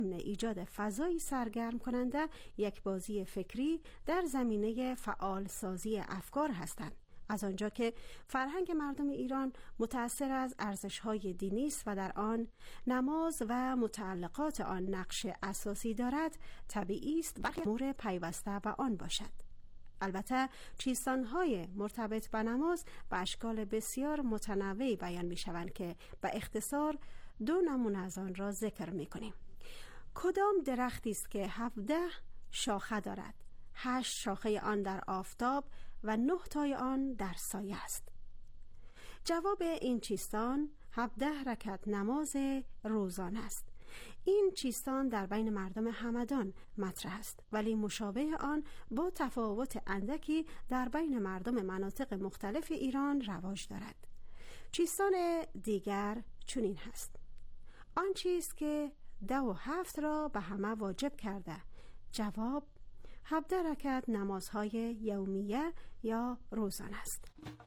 ایجاد فضایی سرگرم کننده یک بازی فکری در زمینه فعال سازی افکار هستند. از آنجا که فرهنگ مردم ایران متأثر از ارزش‌های دینی است و در آن نماز و متعلقات آن نقش اساسی دارد، طبیعی است برخی امور پیوسته به آن باشد. البته چیستان‌های مرتبط به نماز به اشکال بسیار متنوعی بیان می‌شوند که به اختصار 2 نمونه از آن را ذکر می‌کنیم. کدام درختی است که 17 شاخه دارد؟ 8 شاخه آن در آفتاب و 9 تای آن در سایه است. جواب این چیستان 17 رکعت نماز روزانه است. این چیستان در بین مردم همدان مطرح است، ولی مشابه آن با تفاوت اندکی در بین مردم مناطق مختلف ایران رواج دارد. چیستان دیگر چنین هست: آن چیز که 10 و 7 را به همه واجب کرده. جواب 17 رکعت نمازهای یومیه یا روزانه است.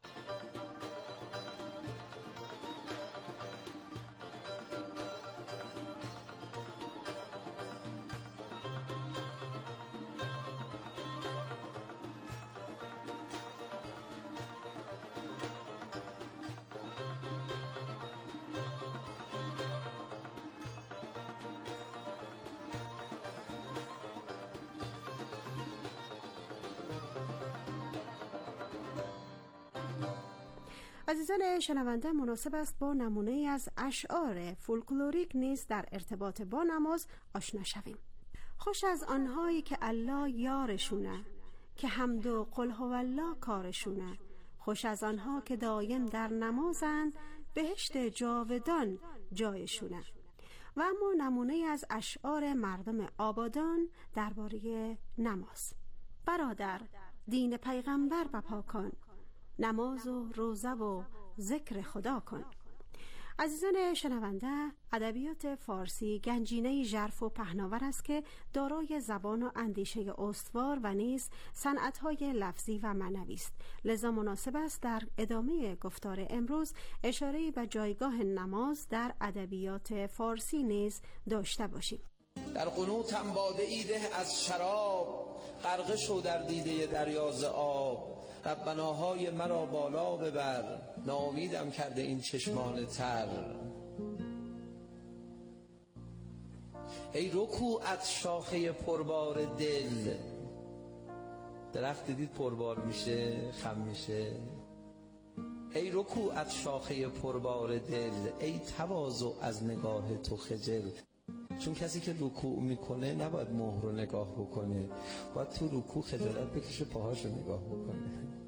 عزیزان شنونده، مناسب است با نمونه از اشعار فولکلوریک نیز در ارتباط با نماز آشنا شویم. خوش از آنهایی که الله یارشونه، که حمد و قل هو الله کارشونه. خوش از آنها که دایم در نمازند، بهشت جاودان جایشونه. و اما نمونه از اشعار مردم آبادان درباره نماز: برادر دین پیغمبر بپا کن، نماز و روزه و ذکر خدا کن. عزیزان شنونده، ادبیات فارسی گنجینه ژرف و پهناور است که دارای زبان و اندیشه استوار و نیز صنعت‌های لفظی و معنوی است. لذا مناسب است در ادامه گفتار امروز اشاره به جایگاه نماز در ادبیات فارسی نیز داشته باشیم. در قنوتم باده ایده از شراب، غرقه شو در دیده دریاز آب. ربناهای مرا بالا ببر، ناامیدم کرده این چشمان تر. ای رکوعت شاخه پربار دل. درخت دید پربار میشه خم میشه. ای رکوعت شاخه پربار دل، ای تواضع از نگاه تو خجل. چون کسی که رکوع میکنه نباید مهر رو نگاه بکنه، باید تو رکوع خجالت بکشه پاهاش رو نگاه بکنه.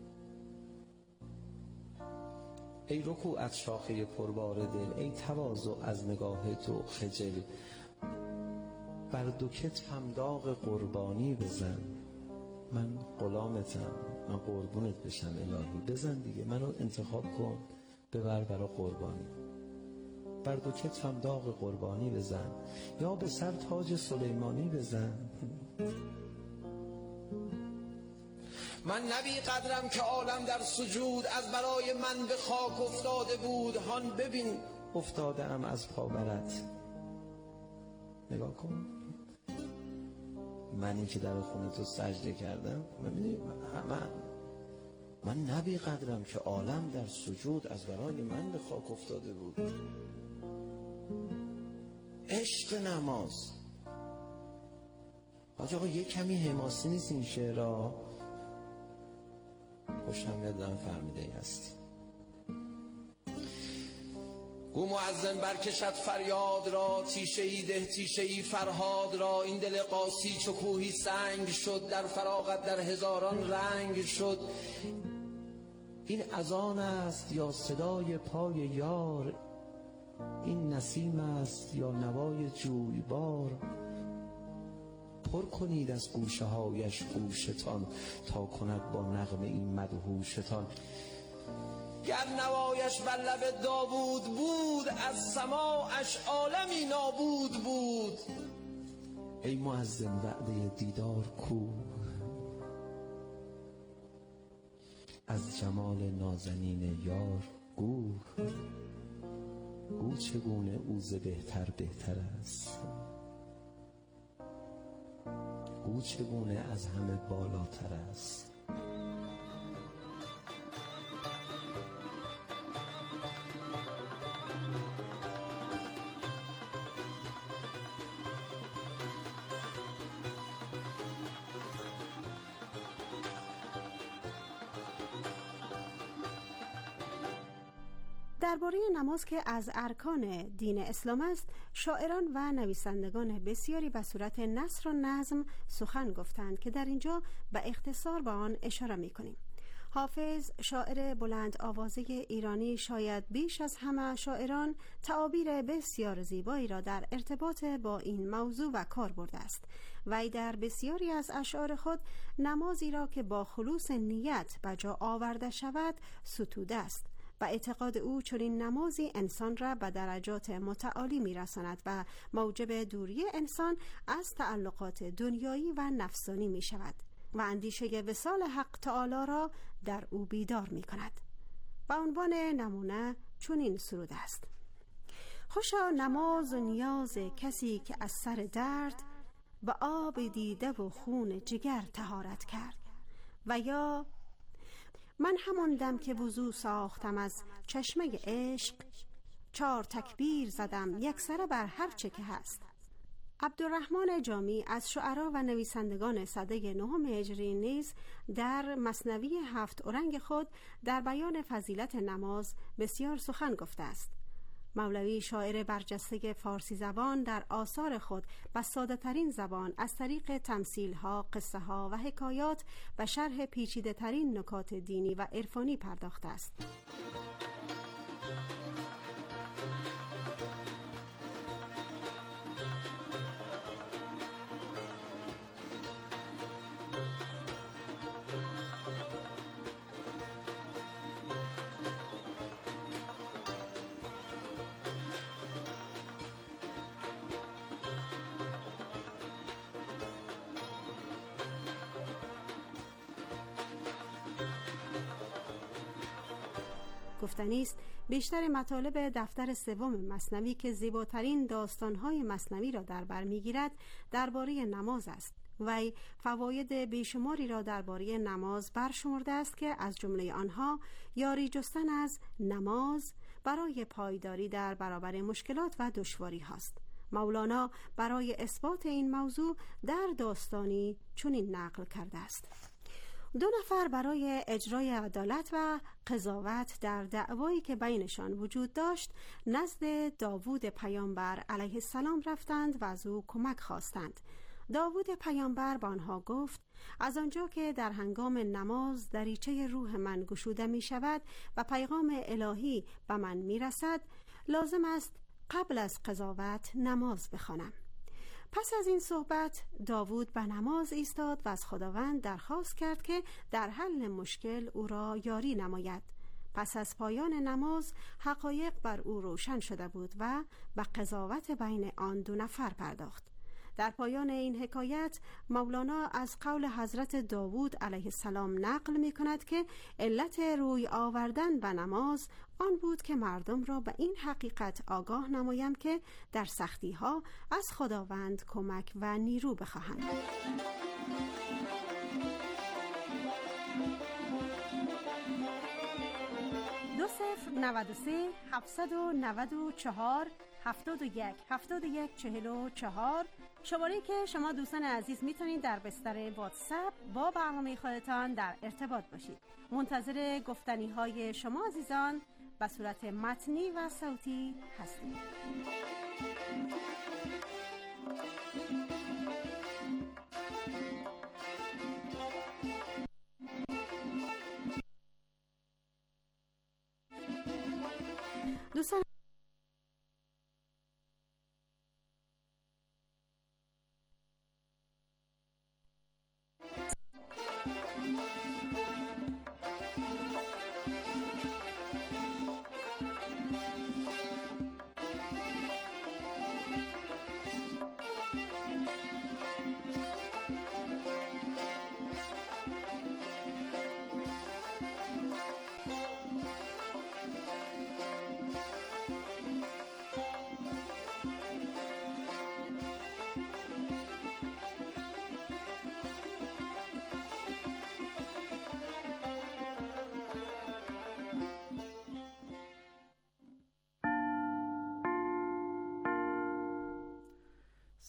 ای رکوعت شاخه پربار دل، ای تواضع از نگاه تو خجل. بر دو کتفم داغ قربانی بزن، من غلامتم، من قربونت بشم الهی. بزن دیگه، منو انتخاب کن، ببر برا قربانی. بر دو کتفم داغ قربانی بزن، یا به سر تاج سلیمانی بزن. من نبی قدرم که عالم در سجود، از برای من به خاک افتاده بود. هان ببین افتاده ام از پا برت. نگاه کن، منی که در خونه تو سجده کردم. من نبی قدرم که عالم در سجود، از برای من به خاک افتاده بود. عشق نماز. آقا یه کمی حماسی نیست این شعرها؟ خوشم میاد دارم فهمیده ای هستی. گو مؤذن برکشد فریاد را، تیشه ای ده تیشه ای فرهاد را. این دل قاسی چو کوهی سنگ شد، در فراغت در هزاران رنگ شد. این اذان است یا صدای پای یار، این نسیم است یا نوای جویبار. پر کنید از گوشه هایش گوشتان، تا کند با نغمه این مدهوشتان. گر نوایش بر لب داوود بود، از سماعش عالمی نابود بود. ای مؤذن وعده دیدار کو، از جمال نازنین یار گو. گو چگونه او ز بهتر بهتر است، او چگونه از همه بالاتر است. درباره نماز که از ارکان دین اسلام است، شاعران و نویسندگان بسیاری به صورت نثر و نظم سخن گفتند که در اینجا به اختصار به آن اشاره می‌کنیم. حافظ، شاعر بلند آوازه ایرانی، شاید بیش از همه شاعران تعابیر بسیار زیبایی را در ارتباط با این موضوع و کار برده است. وی در بسیاری از اشعار خود نمازی را که با خلوص نیت به جا آورده شود ستوده است و اعتقاد او چنین نمازی انسان را به درجات متعالی می‌رساند و موجب دوری انسان از تعلقات دنیایی و نفسانی می‌شود و اندیشه وصال حق تعالی را در او بیدار می‌کند. به عنوان نمونه چنین سرود است: خوشا نماز و نیاز کسی که از سر درد به آب دیده و خون جگر طهارت کرد. و یا من همان دم که وضو ساختم از چشمه عشق، 4 تکبیر زدم یکسره بر هر چه که هست. عبدالرحمن جامی از شعرا و نویسندگان سده 9 هجری نیز در مثنوی 7 اورنگ خود در بیان فضیلت نماز بسیار سخن گفته است. مولوی شاعر برجسته فارسی زبان در آثار خود به ساده ترین زبان از طریق تمثیل ها، قصه ها و حکایات و شرح پیچیده ترین نکات دینی و عرفانی پرداخته است. گفتنی است بیشتر مطالب دفتر 3 مثنوی که زیباترین داستان‌های مثنوی را در بر می‌گیرد درباره نماز است. وی فواید بیشماری را درباره نماز برشمرده است که از جمله آنها یاری جستن از نماز برای پایداری در برابر مشکلات و دشواری هاست. مولانا برای اثبات این موضوع در داستانی چنین نقل کرده است: 2 نفر برای اجرای عدالت و قضاوت در دعوایی که بینشان وجود داشت نزد داوود پیامبر علیه السلام رفتند و از او کمک خواستند. داوود پیامبر به آنها گفت: از آنجا که در هنگام نماز دریچه روح من گشوده می شود و پیغام الهی به من می رسد، لازم است قبل از قضاوت نماز بخوانم. پس از این صحبت داوود به نماز ایستاد و از خداوند درخواست کرد که در حل مشکل او را یاری نماید. پس از پایان نماز حقایق بر او روشن شده بود و به قضاوت بین آن 2 نفر پرداخت. در پایان این حکایت مولانا از قول حضرت داوود علیه السلام نقل می کند که علت روی آوردن به نماز آن بود که مردم را به این حقیقت آگاه نمایم که در سختی ها از خداوند کمک و نیرو بخواهند. 2093 794 71 44 شماره که شما دوستان عزیز میتونید در بستر واتساپ با برنامه خودتان در ارتباط باشید. منتظر گفتنی های شما عزیزان به صورت متنی و صوتی هستیم. دوستان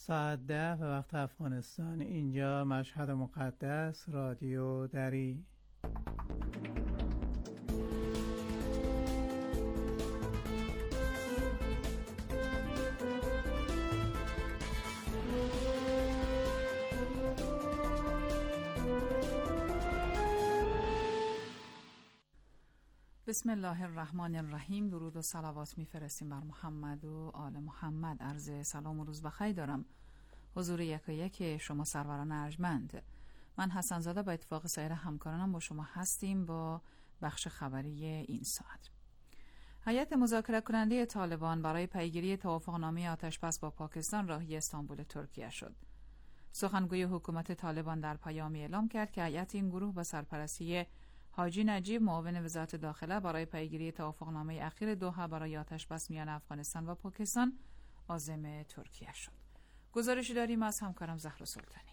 ساعت 10 به وقت افغانستان. اینجا مشهد مقدس، رادیو دری. بسم الله الرحمن الرحیم. درود و صلوات میفرستیم بر محمد و آل محمد. عرض سلام و روز بخیر دارم حضور یک شما سروران ارجمند. من حسن زاده با اتفاق سایر همکارانم با شما هستیم با بخش خبری این ساعت. هیئت مذاکره کننده طالبان برای پیگیری توافقنامه آتشبس با پاکستان راهی استانبول ترکیه شد. سخنگوی حکومت طالبان در پیامی اعلام کرد که هیئت این گروه با سرپرستی حاجی نجیب معاون وزارت داخله برای پیگیری توافقنامه اخیر دوحه برای آتشبس میان افغانستان و پاکستان عازم ترکیه شد. گزارشی داریم از همکارم زهرا سلطانی.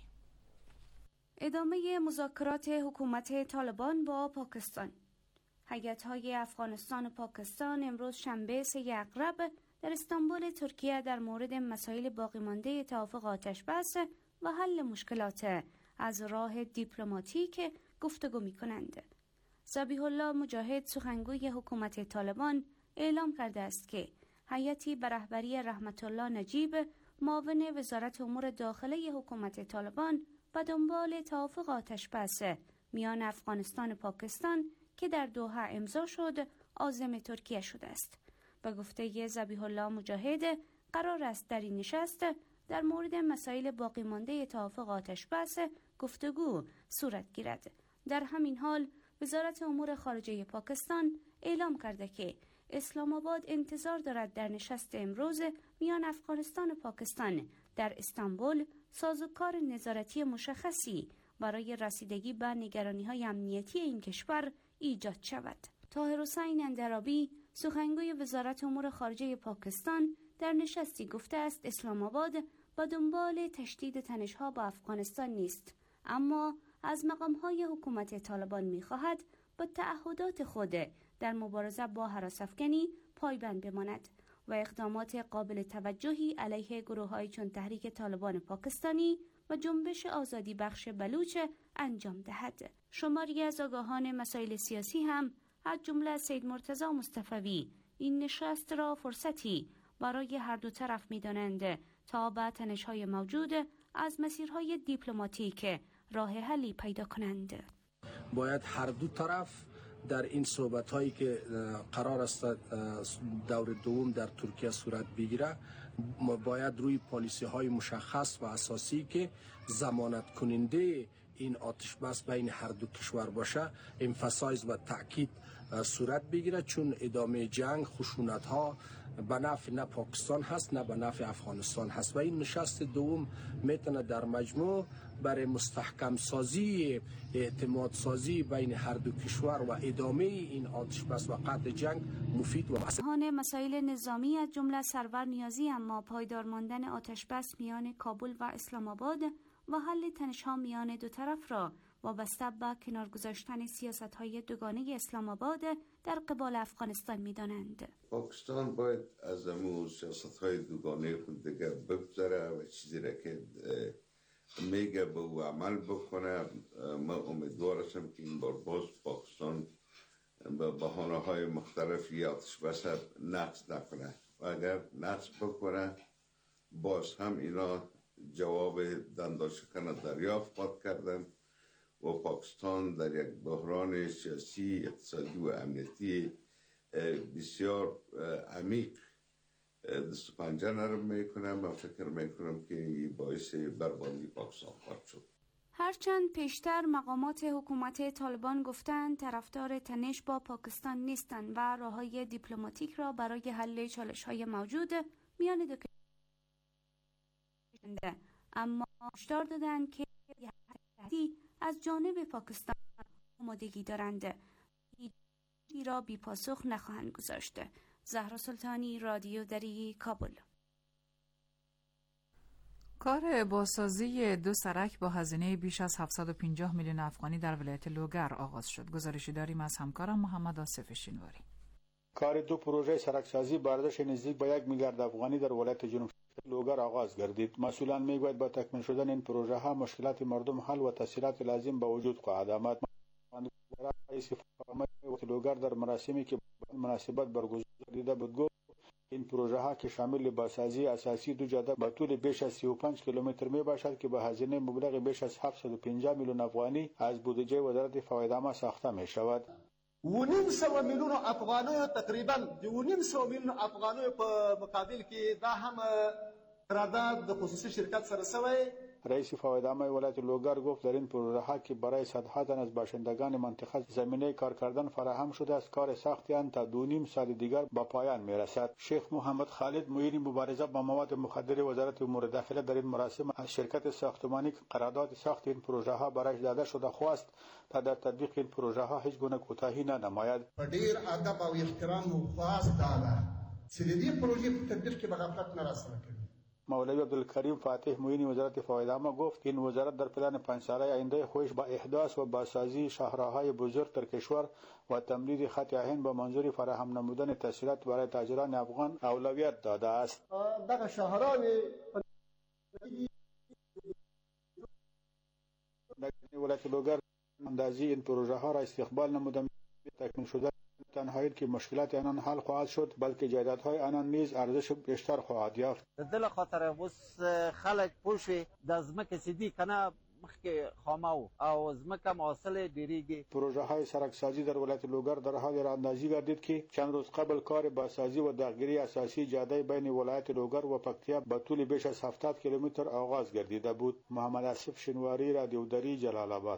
ادامه مذاکرات حکومت طالبان با پاکستان. هیئت‌های افغانستان و پاکستان امروز شنبه 3 اغرب در استانبول ترکیه در مورد مسائل باقی مانده توافق آتشبس و حل مشکلات از راه دیپلماتیک گفتگو می‌کنند. ذبیح الله مجاهد سخنگوی حکومت طالبان اعلام کرده است که هیئتی به رهبری رحمت الله نجیب معاون وزارت امور داخله حکومت طالبان به دنبال توافق آتشبس میان افغانستان و پاکستان که در دوحه امضا شد عازم ترکیه شده است. به گفته ذبیح الله مجاهد قرار است در این نشست در مورد مسائل باقی مانده توافق آتشبس گفتگو صورت گیرد. در همین حال وزارت امور خارجه پاکستان اعلام کرده که اسلام آباد انتظار دارد در نشست امروز میان افغانستان و پاکستان در استانبول سازوکار نظارتی مشخصی برای رسیدگی به نگرانی‌های امنیتی این کشور ایجاد شود. طاهر حسین اندرابی سخنگوی وزارت امور خارجه پاکستان در نشستی گفته است اسلام آباد با دنبال تشدید تنش‌ها با افغانستان نیست، اما از مقام‌های حکومت طالبان می‌خواهد با تعهدات خود در مبارزه با هراس‌افکنی پایبند بماند و اقدامات قابل توجهی علیه گروه‌های چون تحریک طالبان پاکستانی و جنبش آزادی بخش بلوچ انجام دهد. شماری از آگاهان مسائل سیاسی هم از جمله سید مرتضی مصطفوی این نشست را فرصتی برای هر دو طرف می‌دانند تا به تنش‌های موجود از مسیرهای دیپلماتیک راه حلی پیدا کنند. باید هر دو طرف در این صحبت‌هایی که قرار است دور دوم در ترکیه صورت بگیره باید روی پالیسی‌های مشخص و اساسی که ضمانت کننده این آتش بس بین هر دو کشور باشه امفاسایز و تاکید صورت بگیره، چون ادامه جنگ خشونت‌ها به نفع نه پاکستان هست نه به نفع افغانستان هست و این نشست دوم میتونه در مجموع برای مستحکم سازی اعتماد سازی بین هر دو کشور و ادامه این آتش بس و قطع جنگ مفید و مسائل نظامی از جمله سرور نیازی اما پایدار ماندن آتش بس میان کابل و اسلام آباد و حل تنش‌ها میان دو طرف را وابسته به کنار گذاشتن سیاست‌های دوگانه اسلام آباد در قبال افغانستان می‌دانند. پاکستان باید از امو سیاست‌های دوگانه خود دیگر بگذره و چیزی را که میگه به او عمل بکنه. من امیدوار هستم که این بار باز پاکستان به بهانه‌های مختلفی آتش بس نقض نکنه و اگر نقض بکنه باز هم اینا جواب دندانشکن دریافت خواهد کردن و پاکستان در یک بحران سیاسی، اقتصادی و امنیتی بسیار عمیق دست و پنجه نرم میکنم و فکر میکنم که این باعث بربادی پاکستان خواهد شد. هرچند پیشتر مقامات حکومت طالبان گفتند طرفدار تنش با پاکستان نیستند و راههای دیپلماتیک را برای حل چالش‌های موجود میان دو کشور، اما هشدار دادند که از جانب پاکستان آمادگی دارند هیچی را بی پاسخ نخواهند گذاشت. زهرا سلطانی، رادیو دری، کابل. کار بازسازی 2 سرک با هزینه بیش از 750 میلیون افغانی در ولایت لوگر آغاز شد. گزارشی داریم از همکارم محمد آصف شینواری. کار 2 پروژه سرکسازی با ارزش نزدیک به 1 میلیارد افغانی در ولایت جنوب لوگر آغاز گردید. مسئولان میگوید با تکمیل شدن این پروژه ها مشکلات مردم حل و تسهیلات لازم به وجود خواهد آمد. رئیس فاهمه لوگر در مراسمی که مناسبت برگزار دیده بود گفت این پروژه ها که شامل بازسازی اساسی دو جاده با طول بیش از 35 کیلومتر می باشد که با هزینه مبلغ بیش از 750 میلیون افغانی از بودجه وزارت فوایدامه ساخته می شود. 1.5 میلیون افغانیو تقریبا 1.5 میلیون افغانیو په مقابل کې دا هم قرارداد د خصوصي شرکت سره شوی. رئیس فوایدامه ولایت لوگر گفت در این پروژه ها که برای صدها تن از باشندگان منطقه زمینه کار کردن فراهم شده است، کار ساخت آن تا 2.5 سال دیگر به پایان می رسد. شیخ محمد خالد معین مبارزه با مواد مخدر وزارت امور داخله در این مراسم از شرکت ساختمانی قرارداد ساخت این پروژه ها برای داده شده خواست تا در تطبیق این پروژه ها هیچ گونه کوتاهی ننماید. ډیر ادب او احترام خاص داده چې د دې پروژې په تطبیق کې بغفلت نه راسره کوي. مولوی عبدالکریم فاتح معین وزارت فوایدامه گفت این وزارت در پلان 5 ساله آینده خودش با احداث و بازسازی شهرهای بزرگ در کشور و تمدید خط آهن با منظور فراهم نمودن تسهیلات برای تاجران افغان اولویت داده است. دغه شهران ولایت لوگر اندازی این پروژه ها را استقبال نموده. تکمیل شدن تنهایی که مشکلات آنان حل خواهد شد بلکه جایدادهای آنان نیز ارزش بیشتر خواهد یافت. دل خاطر اوس خلک پوښي د ځمکې سیدی کنه مخکې خاماو او ځمکه محاصله ډیریږي. پروژه های سرکسازی در ولایت لوگر در حال راندازی گردید که چند روز قبل کار بازسازی و داغگیری اساسی جاده بین ولایت لوگر و پکتیا با طول بیش از 70 کیلومتر آغاز گردیده بود. محمد آصف شنواری، رادیو دری، جلال آباد.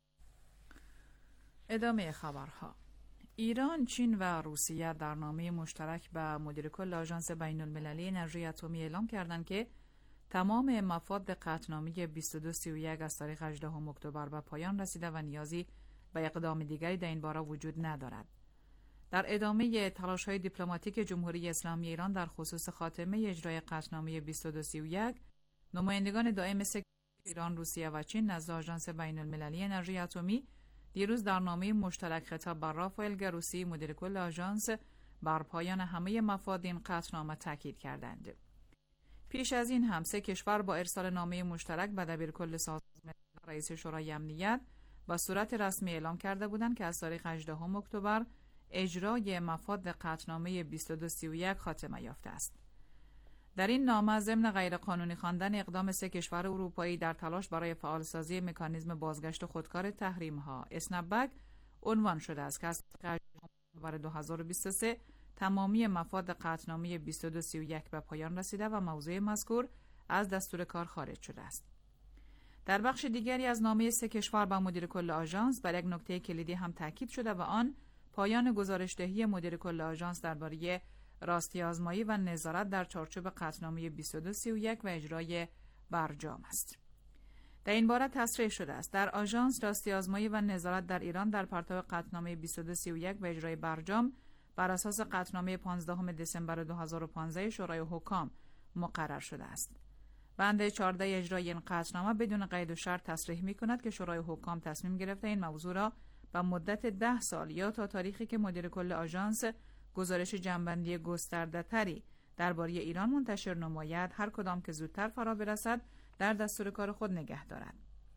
ادامه خبرها. ایران، چین و روسیه در نامه مشترک به مدیر کل آژانس بین المللی انرژی اتمی اعلام کردند که تمام مفاد قطعنامه 2231 از تاریخ 18 اکتبر به پایان رسیده و نیازی به اقدام دیگری در این باره وجود ندارد. در ادامه تلاش‌های دیپلماتیک جمهوری اسلامی ایران در خصوص خاتمه اجرای قطعنامه 2231، نمایندگان دائم ایران، روسیه و چین نزد آژانس بین المللی انرژی اتمی دیروز در نامه مشترک خطاب بر رافائل گروسی مدیر کل آژانس بر پایان همه مفاد این قطعنامه تاکید کردند. پیش از این هم سه کشور با ارسال نامه مشترک به دبیرکل سازمان رئیس شورای امنیت به صورت رسمی اعلام کرده بودند که از تاریخ 18 اکتبر اجرای مفاد قطعنامه 2231 خاتمه یافته است. در این نامه ضمن غیرقانونی خواندن اقدام سه کشور اروپایی در تلاش برای فعالسازی مکانیزم بازگشت خودکار تحریم‌ها اسنپ‌بک عنوان شده است که از نوامبر 2023 تمامی مفاد قطعنامه 2231 به پایان رسیده و موضوع مذکور از دستور کار خارج شده است. در بخش دیگری از نامه سه کشور با مدیر کل آژانس بر یک نکته کلیدی هم تاکید شده و آن پایان گزارشدهی مدیر کل آژانس درباره راستی آزمایی و نظارت در چارچوب قطعنامه 2231 و اجرای برجام است. در این باره تصریح شده است در آژانس راستی آزمایی و نظارت در ایران در پرتو قطعنامه 2231 و اجرای برجام بر اساس قطعنامه 15 دسامبر 2015 شورای حکام مقرر شده است. بند 14 اجرای این قطعنامه بدون قید و شرط تصریح می‌کند که شورای حکام تصمیم گرفته این موضوع را به مدت 10 سال یا تا تاریخی که مدیر کل آژانس گزارش جنبندی گسترده‌تری درباره ایران منتشر نماید هر کدام که زودتر فرا برسد در دستور کار خود نگه دارد.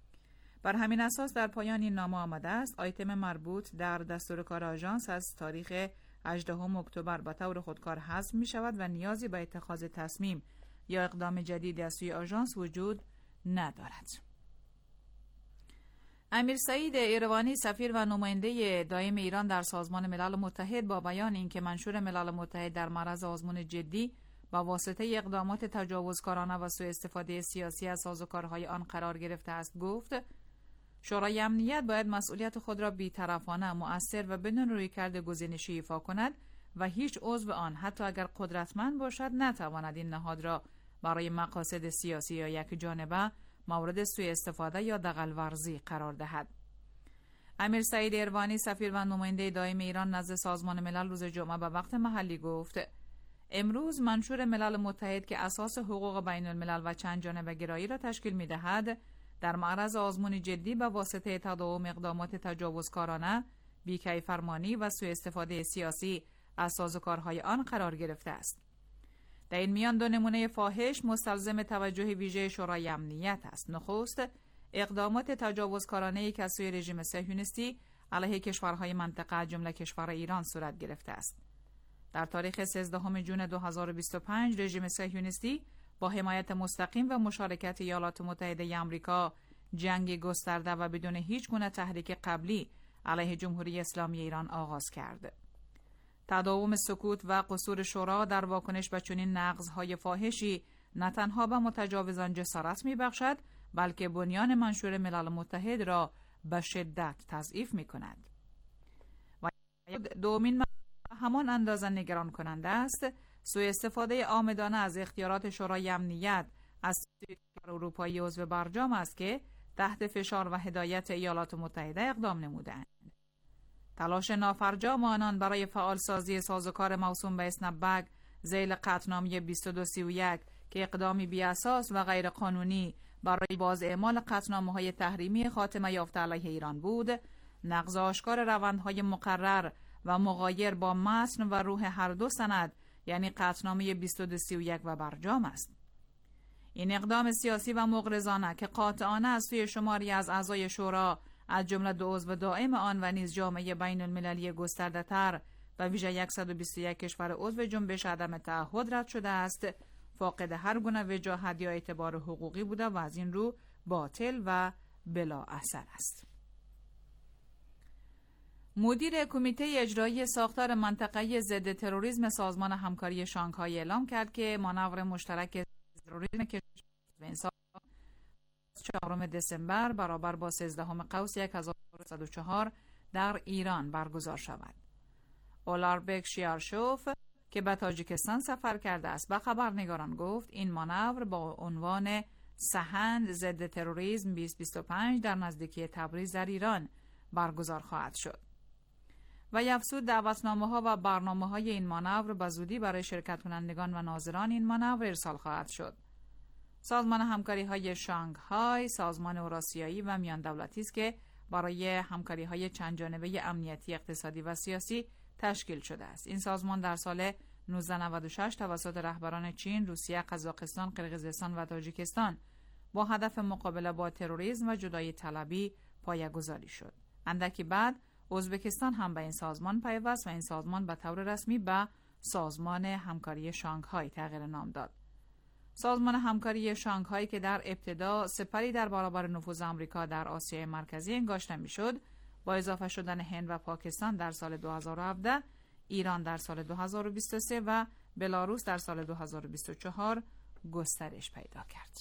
بر همین اساس در پایان این نامه آمده است آیتم مربوط در دستور کار آژانس از تاریخ 18 اکتبر به طور خودکار حذف می شود و نیازی به اتخاذ تصمیم یا اقدام جدید از سوی آژانس وجود ندارد. امیر سعید ایروانی سفیر و نماینده دائم ایران در سازمان ملل متحد با بیان اینکه منشور ملل متحد در معرض آزمون جدی با واسطه اقدامات تجاوزکارانه و سوء استفاده سیاسی از سازوکارهای آن قرار گرفته است گفت شورای امنیت باید مسئولیت خود را بی‌طرفانه، مؤثر و بدون رویکرد گزینشی ایفا کند و هیچ عضو آن حتی اگر قدرتمند باشد نتواند این نهاد را برای مقاصد سیاسی یا یک جانبه مورد سوء استفاده یا دغل‌ورزی قرار دهد. امیر سعید ایروانی سفیر و نماینده دائم ایران نزد سازمان ملل روز جمعه به وقت محلی گفت امروز منشور ملل متحد که اساس حقوق بین الملل و چند جانبه گرایی را تشکیل می دهد در معرض آزمون جدی به واسطه تداوم اقدامات تجاوزکارانه، بی‌کیفرمانی و سوء استفاده سیاسی از سازوکارهای آن قرار گرفته است. در این میان دو نمونه فاحش مستلزم توجه ویژه شورای امنیت است. نخست، اقدامات تجاوزکارانه‌ای که از سوی رژیم صهیونیستی علیه کشورهای منطقه جمله کشور ایران صورت گرفته است. در تاریخ 13 جون 2025 رژیم صهیونیستی با حمایت مستقیم و مشارکت ایالات متحده آمریکا جنگ گسترده و بدون هیچ گونه تحریک قبلی علیه جمهوری اسلامی ایران آغاز کرد. تداوم سکوت و قصور شورا در واکنش به چنین نقض‌های فاحشی نه تنها به متجاوزان جسارت می‌بخشد، بلکه بنیان منشور ملل متحد را به شدت تضعیف می‌کند. و دومین همان اندازه نگران کننده است سوء استفاده عامدانه از اختیارات شورای امنیت از کشور اروپایی عضو برجام است که تحت فشار و هدایت ایالات متحده اقدام نمودند. تلاش نافرجام آنان برای فعالسازی سازوکار موسوم به اسنپ‌بک ذیل قطعنامه 2231 که اقدامی بی‌اساس و غیر قانونی برای باز اعمال قطعنامه‌های تحریمی خاتمه یافته علیه ایران بود، نقض آشکار روندهای مقرر و مغایر با متن و روح هر دو سند یعنی قطعنامه 2231 و برجام است. این اقدام سیاسی و مغرضانه که قاطعانه از سوی شماری از اعضای شورا از جمله دو عضو دائم آن و نیز جامعه بین المللی گسترده‌تر و ویژه 121 کشور عضو جنبش عدم تعهد رد شده است، فاقد هر گونه وجاهت یا اعتبار حقوقی بوده و از این رو باطل و بلا اثر است. مدیر کمیته اجرایی ساختار منطقه‌ای ضد تروریسم سازمان همکاری شانگهای اعلام کرد که مانور مشترک تروریسم کشور انسان 4 دسامبر برابر با 13 قوس 1304 در ایران برگزار شود. اولاربک شیارشوف که به تاجیکستان سفر کرده است به خبرنگاران گفت این مانور با عنوان سحند ضد تروریسم 2025 در نزدیکی تبریز در ایران برگزار خواهد شد. و افزود دعوتنامه‌ها و برنامه‌های این مانور به زودی برای شرکت کنندگان و ناظران این مانور ارسال خواهد شد. سازمان همکاری‌های شانگهای سازمان اوراسیایی و میان دولتی است که برای همکاری‌های چند جانبه امنیتی، اقتصادی و سیاسی تشکیل شده است. این سازمان در سال 1996 توسط رهبران چین، روسیه، قزاقستان، قرقیزستان و تاجیکستان با هدف مقابله با تروریسم و جدایی طلبی پایه‌گذاری شد. اندکی بعد ازبکستان هم به این سازمان پیوست و این سازمان به طور رسمی به سازمان همکاری شانگهای تغییر نام داد. سازمان همکاری شانگهای که در ابتدا سپری در برابر نفوذ آمریکا در آسیای مرکزی انگاشته میشد، با اضافه شدن هند و پاکستان در سال 2017، ایران در سال 2023 و بلاروس در سال 2024 گسترش پیدا کرد.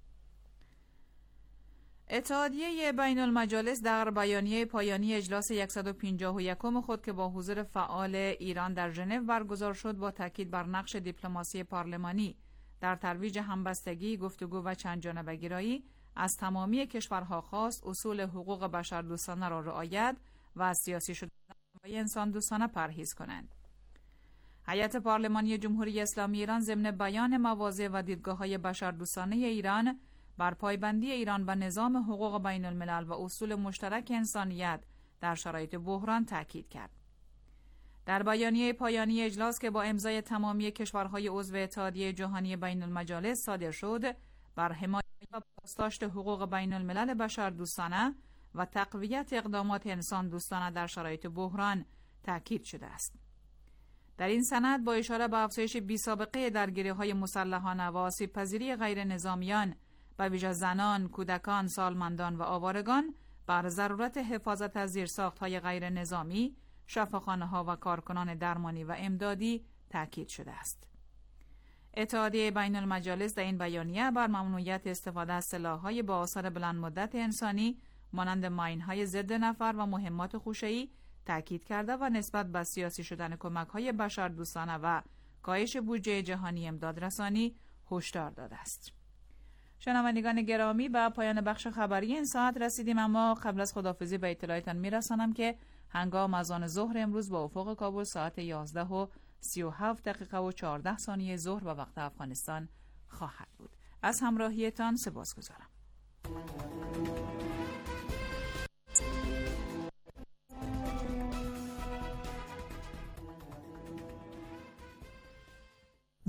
اتحادیه بین المجالس در بیانیه پایانی اجلاس 151 خود که با حضور فعال ایران در ژنو برگزار شد، با تاکید بر نقش دیپلماسی پارلمانی در ترویج همبستگی، گفتگو و چند جانبه گرایی از تمامی کشورها خواست اصول حقوق بشر دوستانه را رعایت و از سیاسی شدن انسان دوستانه پرهیز کنند. هیئت پارلمانی جمهوری اسلامی ایران ضمن بیان مواضع و دیدگاه‌های بشر دوستانه ایران بر پایبندی ایران به نظام حقوق بین الملل و اصول مشترک انسانیت در شرایط بحران تاکید کرد. در بیانیه پایانی اجلاس که با امضای تمامی کشورهای عضو اتحادیه جهانی بین المجالس صادر شد، بر حمایت و پاسداشت حقوق بین الملل بشر دوستانه و تقویت اقدامات انسان دوستانه در شرایط بحران تاکید شده است. در این سند با اشاره به افزایش بی‌سابقه درگیری‌های مسلحانه و آسیب‌پذیری غیر نظامیان به ویژه زنان، کودکان، سالمندان و آوارگان، بر ضرورت حفاظت از زیرساخت‌های غیر نظامی، شفاخانه‌ها و کارکنان درمانی و امدادی تاکید شده است. اتحادیه بین المجالس در این بیانیه بر ممنوعیت استفاده از سلاح‌های با آثار بلند مدت انسانی مانند ماین‌های ضد نفر و مهمات خوشه‌ای تاکید کرده و نسبت به سیاسی شدن کمک‌های بشردوستانه و کاهش بودجه جهانی امدادرسانی هشدار داده است. شنوندگان گرامی، به پایان بخش خبری این ساعت رسیدیم، اما قبل از خداحافظی به اطلاعاتتان میرسانم که هنگام اذان ظهر امروز با افق کابل ساعت 11:37 و 14 ثانیه ظهر به وقت افغانستان خواهد بود. از همراهیتان سپاسگزارم.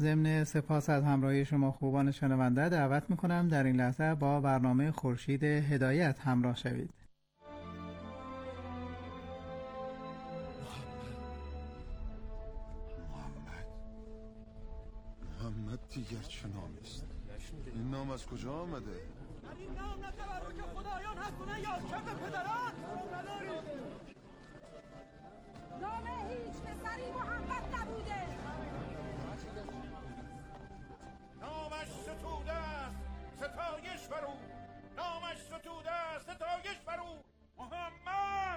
ضمن سپاس از همراهی شما خوبان شنونده دعوت میکنم در این لحظه با برنامه خورشید هدایت همراه شوید. محمد دیگر چه نامی است؟ این نام از کجا آمده؟ در این نام نه تبرک خدایان هست و نه یادکرد پدران. نام هیچ پسری محمد نبوده. نامش ستوده است ستایش بر او. نامش ستوده است ستایش بر او. محمد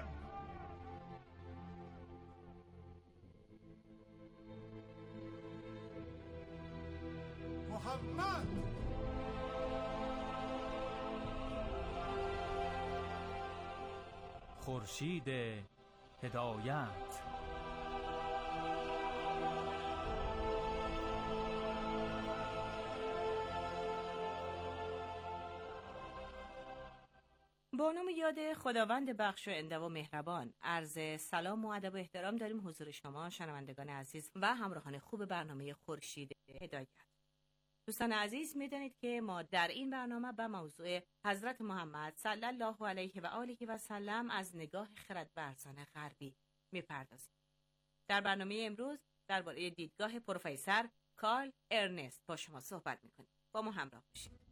محمد خورشید هدایت. با نام یاد خداوند بخش و انده و مهربان، عرض سلام و ادب و احترام داریم حضور شما شنوندگان عزیز و همراهان خوب برنامه خورشید هدایت. دوستان عزیز، میدانید که ما در این برنامه به موضوع حضرت محمد صلی الله علیه و آله و سلم از نگاه خردورزان غربی میپردازیم. در برنامه امروز درباره دیدگاه پروفسور کارل ارنست با شما صحبت میکنیم. با ما همراه باشید.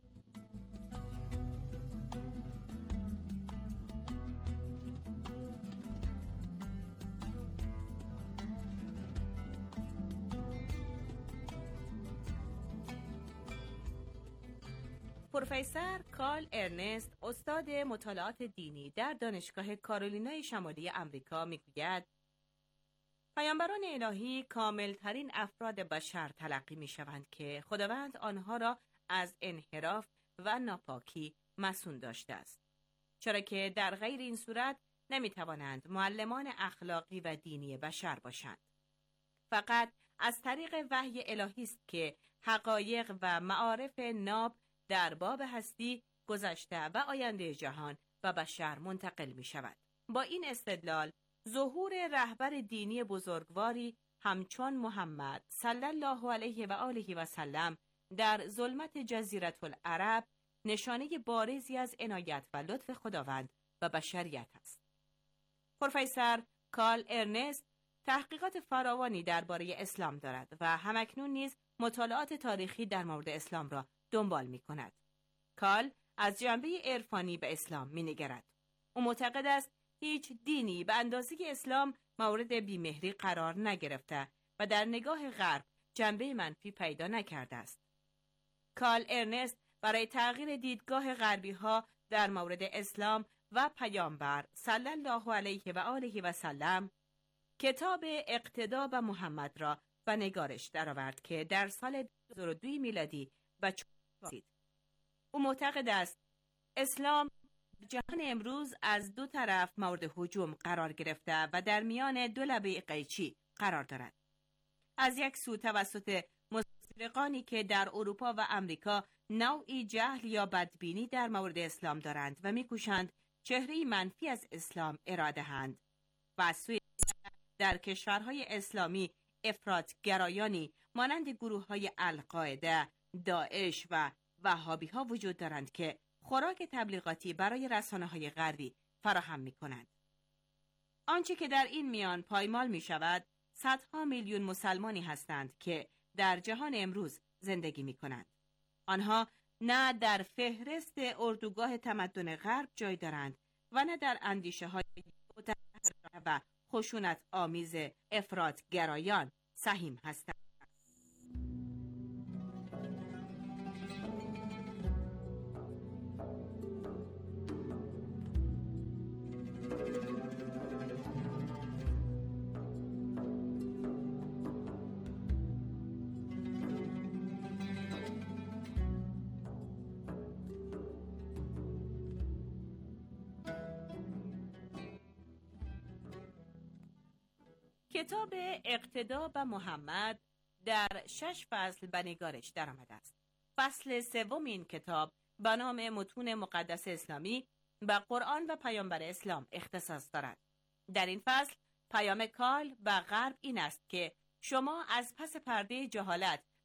پروفسور کارل ارنست، استاد مطالعات دینی در دانشگاه کارولینای شمالی آمریکا، میگوید پیامبران الهی کاملترین افراد بشر تلقی میشوند که خداوند آنها را از انحراف و ناپاکی مصون داشته است، چرا که در غیر این صورت نمیتوانند معلمان اخلاقی و دینی بشر باشند. فقط از طریق وحی الهی است که حقایق و معارف ناب در باب هستی، گذشته و آینده جهان و بشر منتقل می شود. با این استدلال ظهور رهبر دینی بزرگواری همچون محمد صلی الله علیه و آله و سلم در ظلمت جزیره العرب نشانه بارزی از عنایت و لطف خداوند و بشریت است. پروفسور کارل ارنست تحقیقات فراوانی درباره اسلام دارد و همکنون نیز مطالعات تاریخی در مورد اسلام را دنبال می کند. کارل از جنبه عرفانی به اسلام می نگرد. او معتقد است هیچ دینی به اندازه اسلام مورد بیمهری قرار نگرفته و در نگاه غرب جنبه منفی پیدا نکرده است. کارل ارنست برای تغییر دیدگاه غربی ها در مورد اسلام و پیامبر صلی الله علیه و آله و سلم کتاب اقتدا به محمد را به نگارش درآورد که در سال 2002 میلادی و او معتقد است اسلام جهان امروز از دو طرف مورد هجوم قرار گرفته و در میان دو لبه قیچی قرار دارد. از یک سو توسط مستشرقانی که در اروپا و امریکا نوعی جهل یا بدبینی در مورد اسلام دارند و می‌کوشند چهره‌ای منفی از اسلام ارائه دهند، و از سوی در کشورهای اسلامی افراط‌گرایانی مانند گروه‌های القاعده، داعش و وهابی ها وجود دارند که خوراک تبلیغاتی برای رسانه‌های غربی فراهم می‌کنند. آنچه که در این میان پایمال می‌شود، صدها میلیون مسلمانی هستند که در جهان امروز زندگی می‌کنند. آنها نه در فهرست اردوگاه تمدن غرب جای دارند و نه در اندیشه‌های متحرر و خشونت آمیز افراط‌گرایان سهیم هستند. کتاب اقتدا به محمد در 6 فصل به نگارش درآمده است. فصل سوم این کتاب به نام متون مقدس اسلامی به قرآن و پیامبر اسلام اختصاص دارد. در این فصل پیام کارل به غرب این است که شما از پس پرده جهالت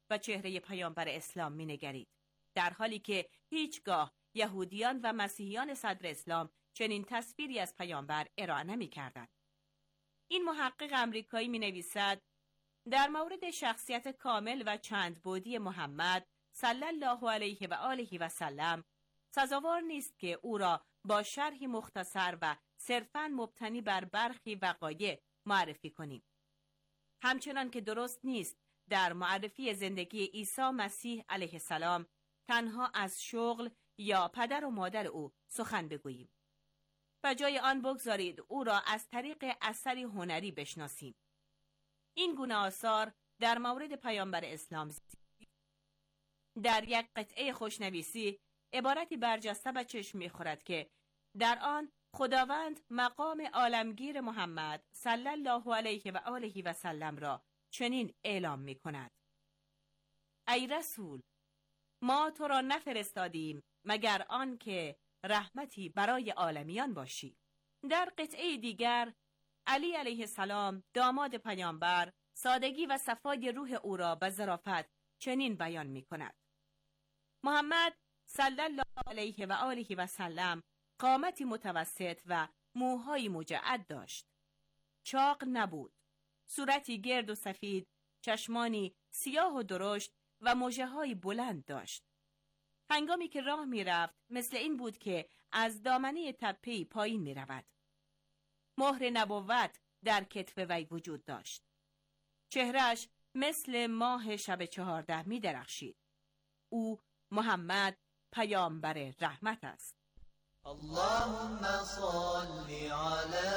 و چهره پیامبر اسلام می‌نگرید، در حالی که هیچگاه یهودیان و مسیحیان صدر اسلام چنین تصویری از پیامبر ارائه نمی‌کردند. این محقق آمریکایی می‌نویسد در مورد شخصیت کامل و چند بعدی محمد صلی الله علیه و آله و سلم سزاوار نیست که او را با شرحی مختصر و صرفاً مبتنی بر برخی وقایع معرفی کنیم. همچنان که درست نیست در معرفی زندگی عیسی مسیح علیه السلام تنها از شغل یا پدر و مادر او سخن بگوییم. و جای آن بگذارید او را از طریق اثری هنری بشناسیم. این گونه آثار در مورد پیامبر اسلام در یک قطعه خوشنویسی عبارتی برجسته به چشم می‌خورد که در آن خداوند مقام عالمگیر محمد صلی الله علیه و آله و سلم را چنین اعلام می‌کند: ای رسول، ما تو را نفرستادیم مگر آن که رحمتی برای عالمیان باشی. در قطعه دیگر علی علیه السلام داماد پیامبر سادگی و صفای روح او را به ظرافت چنین بیان می‌کند: محمد صلی الله علیه و آله و سلم قامتی متوسط و موهای مجعد داشت. چاق نبود، صورتی گرد و سفید، چشمانی سیاه و درشت و مژه‌های بلند داشت. هنگامی که راه می‌رفت مثل این بود که از دامنه تپه‌ای پایین می‌رود. مهر نبوت در کتف وی وجود داشت. چهرهش مثل ماه شب 14 می‌درخشید. او محمد پیامبر رحمت است. اللهم صل علی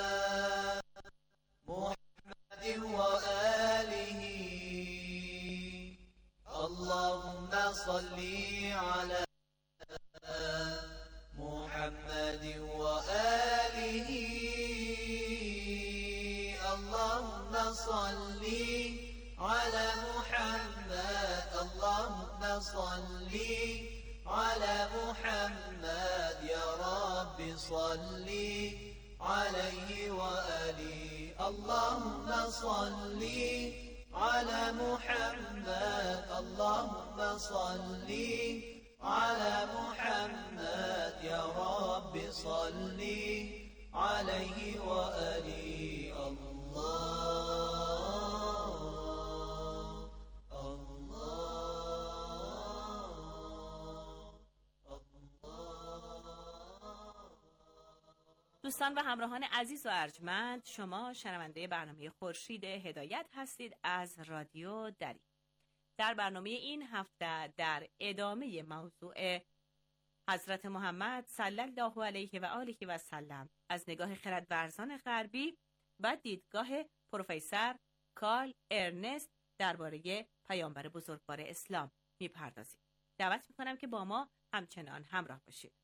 محمد و آله. اللهم صل علی محمد و آله. اللهم صل على محمد. اللهم صل على محمد يا رب صل عليه وآله. اللهم صل على محمد. اللهم صل على محمد يا رب صل عليه وآله. الله دوستان و همراهان عزیز و ارجمند، شما شنونده برنامه خورشید هدایت هستید از رادیو دری. در برنامه این هفته در ادامه موضوع حضرت محمد صلی الله علیه و آله و سلم از نگاه خردورزان غربی و دیدگاه پروفسور کارل ارنست درباره پیامبر بزرگوار اسلام میپردازیم. دعوت میکنم که با ما همچنان همراه باشید.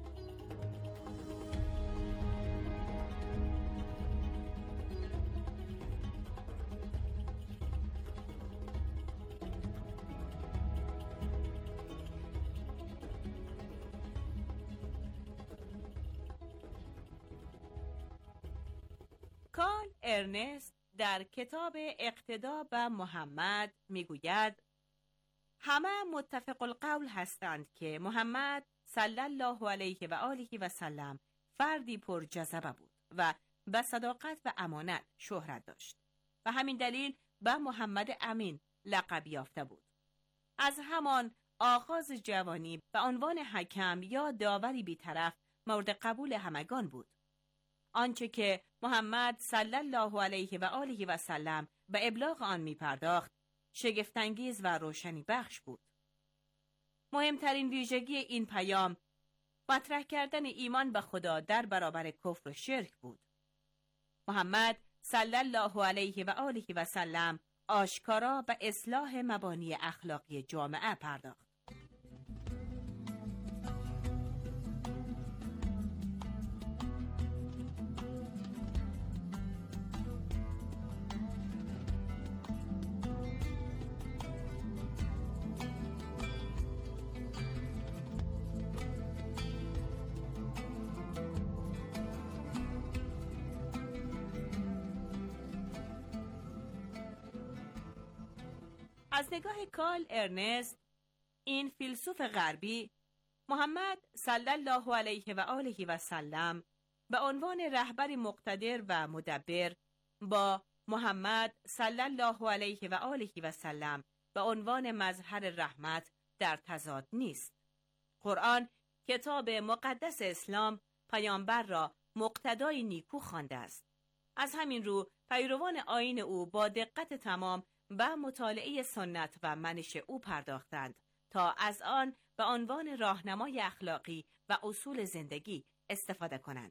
کارل ارنست در کتاب اقتدا به محمد میگوید همه متفق القول هستند که محمد صلی الله علیه و آله و سلم فردی پر جذبه بود و به صداقت و امانت شهرت داشت و همین دلیل به محمد امین لقب یافته بود. از همان آغاز جوانی به عنوان حکم یا داوری بی‌طرف مورد قبول همگان بود. آنچه که محمد صلی الله علیه و آله و سلم به ابلاغ آن می پرداخت شگفت‌انگیز و روشنی بخش بود. مهمترین ویژگی این پیام مطرح کردن ایمان به خدا در برابر کفر و شرک بود. محمد صلی الله علیه و آله و سلم آشکارا به اصلاح مبانی اخلاقی جامعه پرداخت. از نگاه کارل ارنست، این فیلسوف غربی، محمد صلی الله علیه و آله و سلم به عنوان رهبر مقتدر و مدبر با محمد صلی الله علیه و آله و سلم به عنوان مظهر رحمت در تضاد نیست. قرآن، کتاب مقدس اسلام، پیامبر را مقتدای نیکو خوانده است. از همین رو پیروان آیین او با دقت تمام به مطالعه سنت و منش او پرداختند تا از آن به عنوان راهنمای اخلاقی و اصول زندگی استفاده کنند.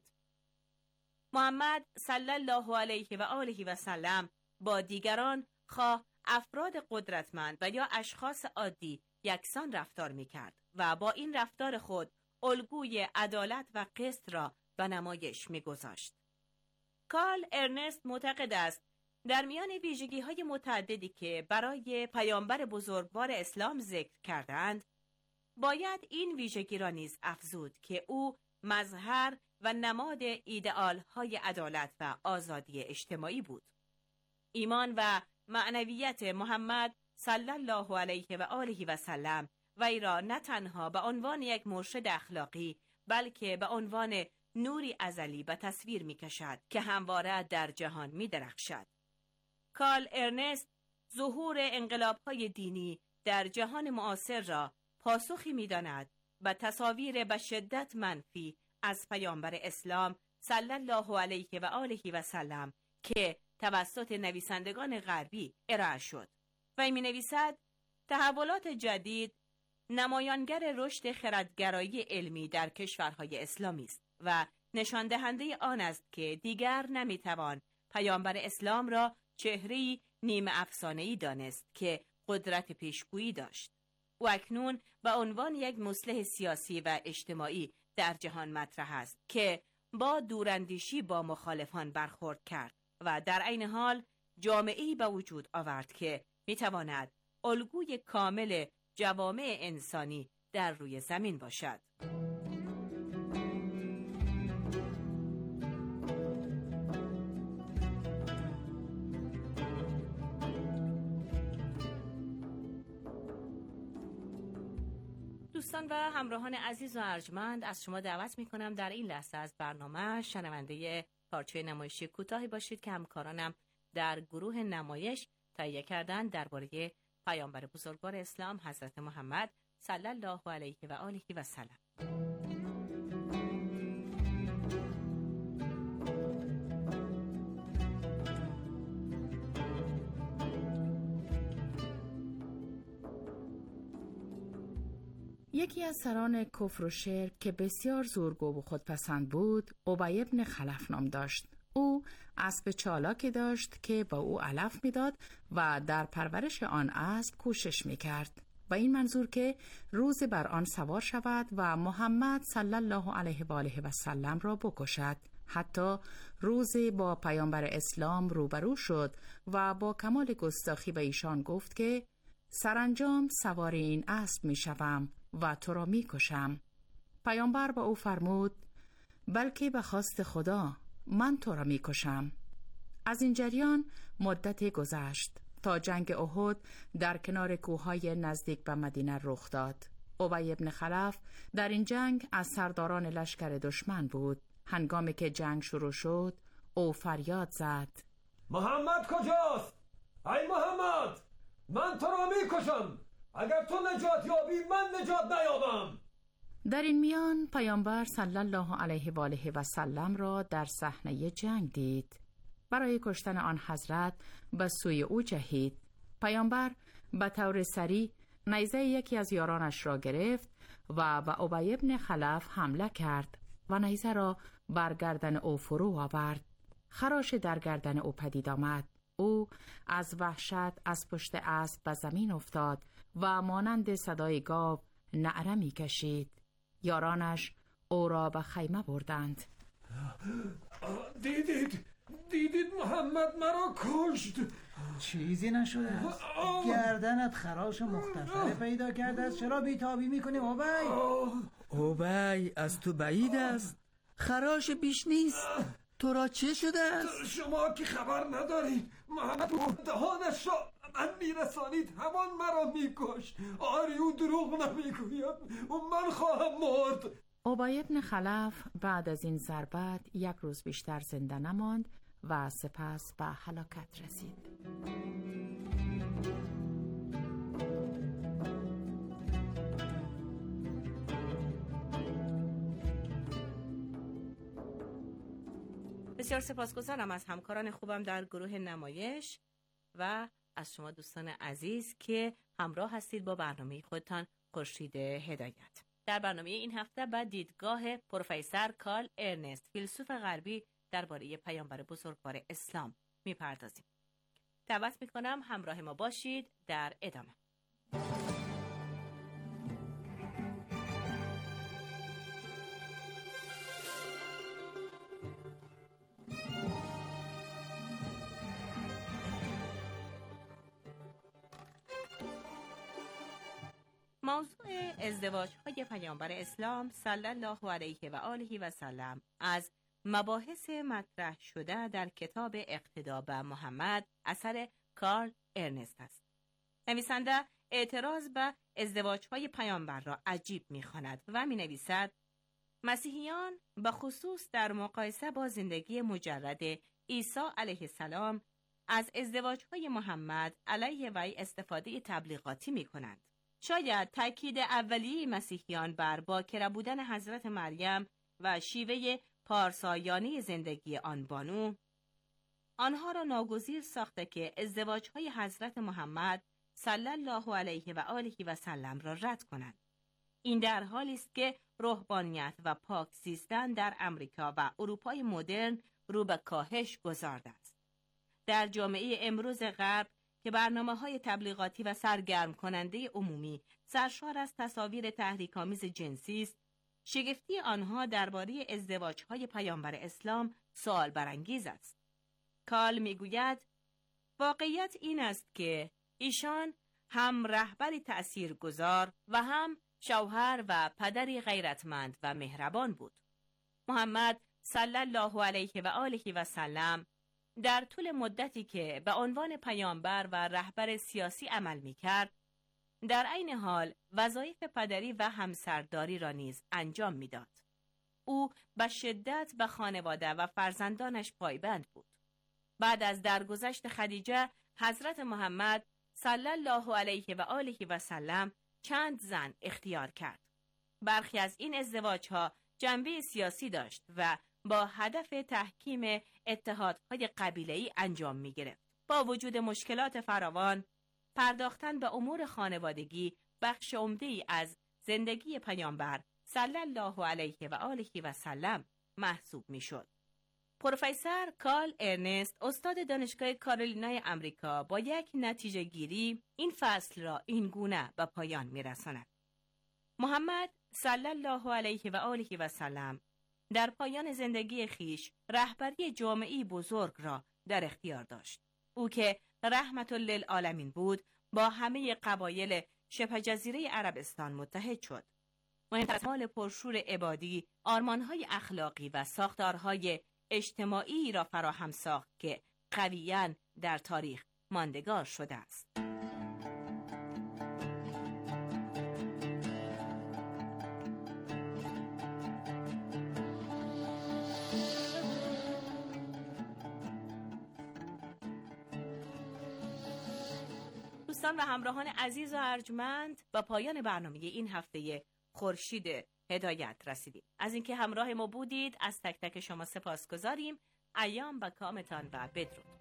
محمد صلی الله علیه و آله و سلم با دیگران، خواه افراد قدرتمند و یا اشخاص عادی، یکسان رفتار می‌کرد و با این رفتار خود الگوی عدالت و قسط را به نمایش می‌گذاشت. کارل ارنست معتقد است در میان ویژگی‌های متعددی که برای پیامبر بزرگوار اسلام ذکر کردند، باید این ویژگی را نیز افزود که او مظهر و نماد ایدئال‌های عدالت و آزادی اجتماعی بود. ایمان و معنویت محمد صلی الله علیه و آله و سلم وی را نه تنها به عنوان یک مرشد اخلاقی، بلکه به عنوان نوری ازلی به تصویر می‌کشد که همواره در جهان می‌درخشد. کارل ارنست ظهور انقلاب‌های دینی در جهان معاصر را پاسخی می‌داند به تصاویر به شدت منفی از پیامبر اسلام صلی الله علیه و آله و سلم که توسط نویسندگان غربی ارائه شد. و می‌نویسد تحولات جدید نمایانگر رشد خردگرایی علمی در کشورهای اسلامی است و نشان دهنده آن است که دیگر نمی‌توان پیامبر اسلام را چهره‌ای نیمه افسانه‌ای دانست که قدرت پیشگویی داشت. او اکنون به عنوان یک مصلح سیاسی و اجتماعی در جهان مطرح است که با دوراندیشی با مخالفان برخورد کرد و در عین حال جامعه‌ای به وجود آورد که می‌تواند الگوی کامل جوامع انسانی در روی زمین باشد. دوستان و همراهان عزیز و ارجمند، از شما دعوت می‌کنم در این لحظه از برنامه شنونده پارچه نمایشی کوتاهی باشید که همکارانم در گروه نمایش تهیه کردن درباره پیامبر بزرگوار اسلام حضرت محمد صلی الله علیه و آله و سلم. یکی از سران کفر و شرک که بسیار زورگو و خودپسند بود، ابی بن خلف نام داشت. او اسب چالاکی داشت که با او علف میداد و در پرورش آن اسب کوشش میکرد و این منظور که روز بر آن سوار شود و محمد صلی الله علیه و آله و سلم را بکشد. حتی روزی با پیامبر اسلام روبرو شد و با کمال گستاخی به ایشان گفت که سرانجام سوار این اسب میشوم و تو را میکشم. پیامبر با او فرمود بلکه به خواست خدا من تو را میکشم. از این جریان مدتی گذشت تا جنگ احد در کنار کوههای نزدیک به مدینه رخ داد. ابی بن خلف در این جنگ از سرداران لشکر دشمن بود. هنگامی که جنگ شروع شد او فریاد زد محمد کجاست؟ ای محمد، من تو را میکشم. اگر تو نجات یابی من نجات نیابم. در این میان پیامبر صلی الله علیه و آله و سلم را در صحنه جنگ دید. برای کشتن آن حضرت به سوی او جهید. پیامبر به طور سریع نیزه یکی از یارانش را گرفت و به ابی بن خلف حمله کرد و نیزه را بر گردن او فرو آورد. خراش در گردن او پدید آمد. او از وحشت از پشت اسب به زمین افتاد و مانند صدای گاو نعره می کشید. یارانش او را به خیمه بردند. دیدید محمد مرا کشت. چیزی نشده است. گردنت خراش مختصره پیدا کرده است. چرا بیتابی میکنی ابی؟ ابی از تو بعید است. خراش بیش نیست. تو را چه شده است؟ شما که خبر ندارید محمد دهانش را من میرسانید همان مرا میکش. آری او دروغ نمیگوید و من خواهم مرد. ابی بن خلف بعد از این ضربت 1 روز بیشتر زنده نماند و سپس به هلاکت رسید. بسیار سپاسگزارم از همکاران خوبم در گروه نمایش و از شما دوستان عزیز که همراه هستید با برنامه خودتان خورشید هدایت. در برنامه این هفته با دیدگاه پروفسور کارل ارنست فیلسوف غربی درباره پیامبر بزرگوار اسلام میپردازیم. دعوت میکنم همراه ما باشید در ادامه. موضوع ازدواج‌های پیامبر اسلام صلی الله علیه و آله و سلم از مباحث مطرح شده در کتاب اقتدا به محمد اثر کارل ارنست است. نویسنده اعتراض به ازدواج‌های پیامبر را عجیب می‌خواند و می‌نویسد مسیحیان به خصوص در مقایسه با زندگی مجرد عیسی علیه السلام از ازدواج‌های محمد علیه وی استفاده تبلیغاتی می‌کنند. شاید تأکید اولیه مسیحیان بر باکره بودن حضرت مریم و شیوه پارسایانه زندگی آن بانو آنها را ناگزیر ساخته که ازدواج‌های حضرت محمد صلی الله علیه و آله و سلم را رد کنند. این در حالی است که روحانیت و پاک زیستن در امریکا و اروپای مدرن رو به کاهش گذارده است. در جامعه امروز غرب که برنامه‌های تبلیغاتی و سرگرم کننده عمومی سرشار از تصاویر تحریک‌آمیز جنسی است، شگفتی آنها درباره ازدواج‌های پیامبر اسلام سوال برانگیز است. کارل می‌گوید واقعیت این است که ایشان هم رهبری تأثیرگذار و هم شوهر و پدری غیرتمند و مهربان بود. محمد صلی الله علیه و آله و سلم در طول مدتی که به عنوان پیامبر و رهبر سیاسی عمل می‌کرد، در عین حال وظایف پدری و همسرداری را نیز انجام می‌داد. او به شدت به خانواده و فرزندانش پایبند بود. بعد از درگذشت خدیجه، حضرت محمد صلی الله علیه و آله و سلم چند زن اختیار کرد. برخی از این ازدواج‌ها جنبه سیاسی داشت و با هدف تحکیم اتحادهای قبیله‌ای انجام می‌گرفت. با وجود مشکلات فراوان، پرداختن به امور خانوادگی بخش عمده‌ای از زندگی پیامبر صلی الله علیه و آله و سلم محسوب می‌شد. پروفسور کارل ارنست استاد دانشگاه کارولینای امریکا با یک نتیجه گیری این فصل را این گونه به پایان می‌رساند. محمد صلی الله علیه و آله و سلم در پایان زندگی خیش رهبری جامعه‌ای بزرگ را در اختیار داشت. او که رحمت للعالمین بود با همه قبایل شبه جزیره عربستان متحد شد. مهمتر از مال پرشور عبادی، آرمان‌های اخلاقی و ساختارهای اجتماعی را فراهم ساخت که قویاً در تاریخ ماندگار شده است. دوستان و همراهان عزیز و ارجمند، با پایان برنامه این هفته خورشید هدایت رسیدیم. از اینکه همراه ما بودید از تک تک شما سپاسگزاریم. ایام با کامتان و بدرود.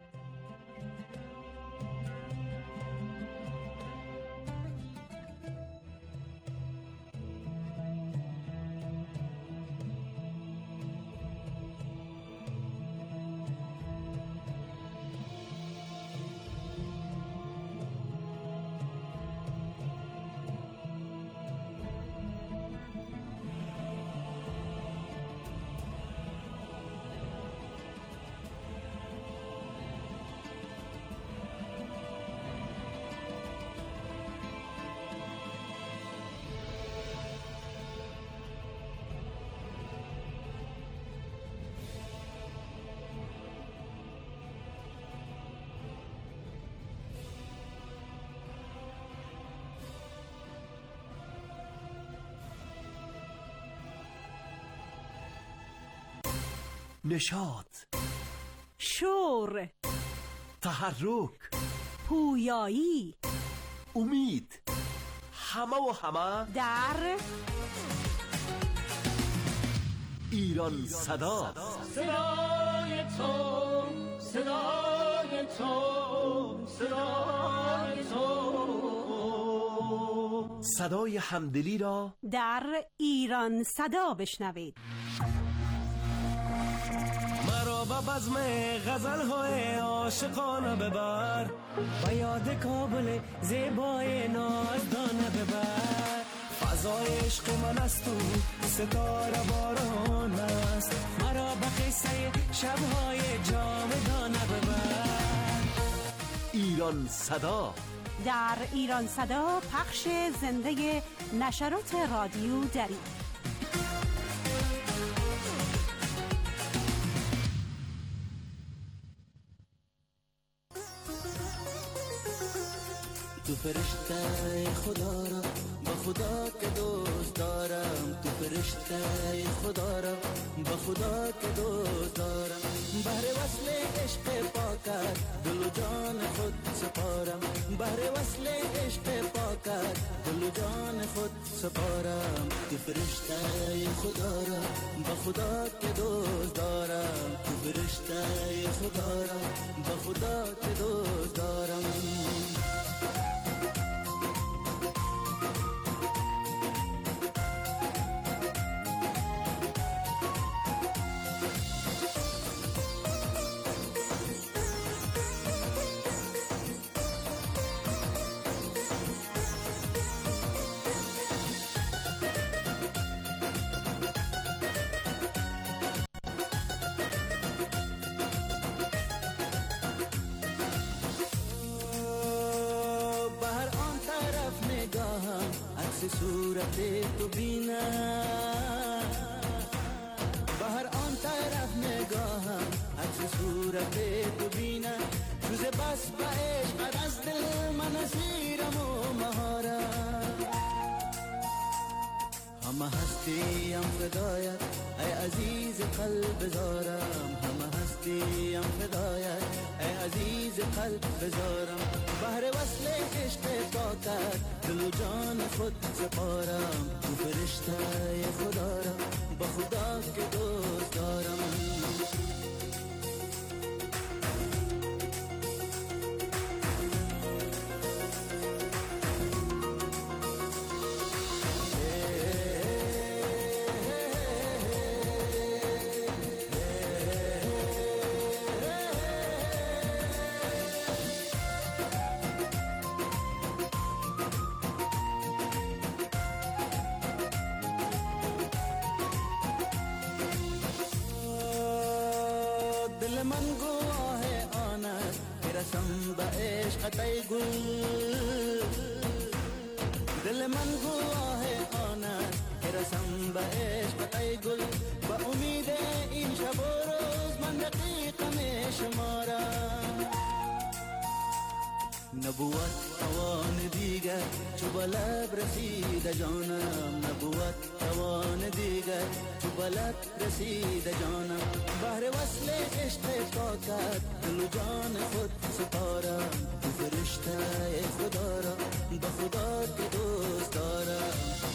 نشاط، شور، تحرک، پویایی، امید، همه در ایران صدا. صدای تو، صدای تو، صدای تو، صدای همدلی را در ایران صدا بشنوید. مرا به بزم غزل‌های عاشقانه ببر، و یاد کابل زیبای نازدانه ببر. فضای عشق من است و ستاره باران است، مرا به قصه شب‌های جاودانه ببر. ایران صدا. در ایران صدا پخش زنده نشرات رادیو دری. تو فرشته خدا را با خدا که دوست دارم، تو فرشته خدا را با خدا که دوست دارم. بهر وصل عشق پاکت دل و جان خود سپارم، بهر وصل عشق پاکت دل و جان خود سپارم. تو فرشته خدا را با خدا که دوست دارم، تو فرشته خدا را با خدا که دوست دارم. صورت تو بینم، بهر آن طرف نگاهم عکس صورت تو بینم. روز بس به عشق از دل من اسیرم و مهارم. همه هستیم فدایت ای عزیز قلب زارم، همه هستیم فدایت ای عزیز قلب بزارم. بهر وصل عشق پاکت دل و جان خود سپارم، تو فرشته خدا را با خدا که دوست دارم. دل من گواه آن است که رسم به عشقت ای گل، دل من گواه آن است که رسم به عشقت ای گل. با امید این شب و روز من دقیقم شمارم، نبوت توان دیگر چو به لب رسید جانم، نبوت توان دیگر چو به لب رسید جانم. بهر وصل عشق پاکت دل و جان خود سپارم، تو فرشته خدا را به خدا که دوست دارم.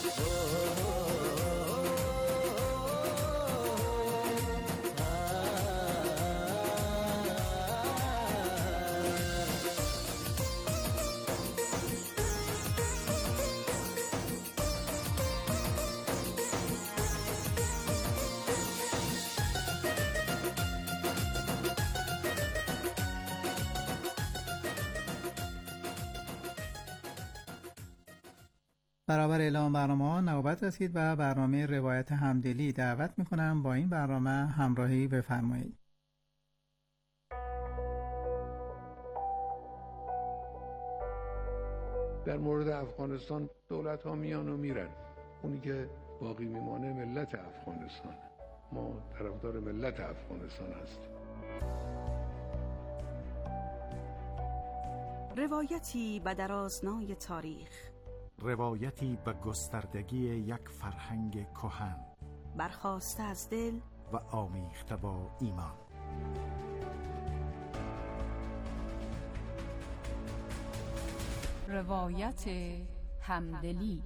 برابر اعلام برنامه نوبت رسید و برنامه روایت همدلی. دعوت میکنم با این برنامه همراهی بفرمایید. در مورد افغانستان دولت ها میان و میرن، اونی که باقی میمانه ملت افغانستان. ما طرفدار ملت افغانستان هستیم. روایتی به درازنای تاریخ، روایتی به گستردگی یک فرهنگ کهن، برخاسته از دل و آمیخته با ایمان. روایت همدلی.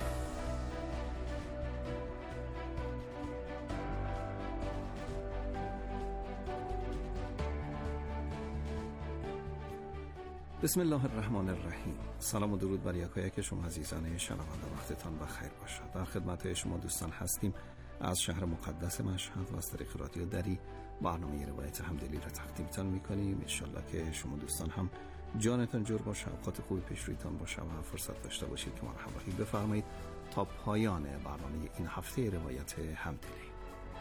بسم الله الرحمن الرحیم. سلام و درود بر یکایک شما عزیزان شنونده، وقتتان بخیر باشد. در خدمت شما دوستان هستیم از شهر مقدس مشهد و از طریق رادیو دری برنامه روایت همدلی را تقدیمتان میکنیم. انشالله که شما دوستان هم جانتان جور باشه، اوقات خوبی پیش رویتان باشه و فرصت داشته باشید که ما را همراهی بفرمایید تا پایان برنامه این هفته روایت همدلی.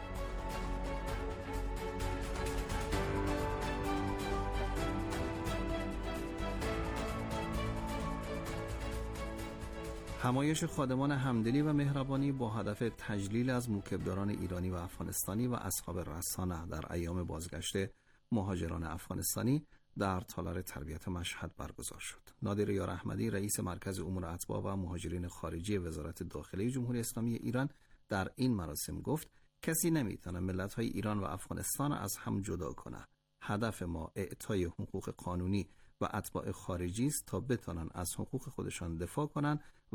همایش خادمان همدلی و مهربانی با هدف تجلیل از موکبداران ایرانی و افغانستانی و اصحاب رسانه در ایام بازگشت مهاجران افغانستانی در تالار تربیت مشهد برگزار شد. نادر یار احمدی رئیس مرکز امور اتباع و مهاجرین خارجی وزارت داخله جمهوری اسلامی ایران در این مراسم گفت کسی نمیتونه ملت‌های ایران و افغانستان از هم جدا کنه. هدف ما اعطای حقوق قانونی و اتباع خارجی است تا بتونن از حقوق خودشان دفاع کنن و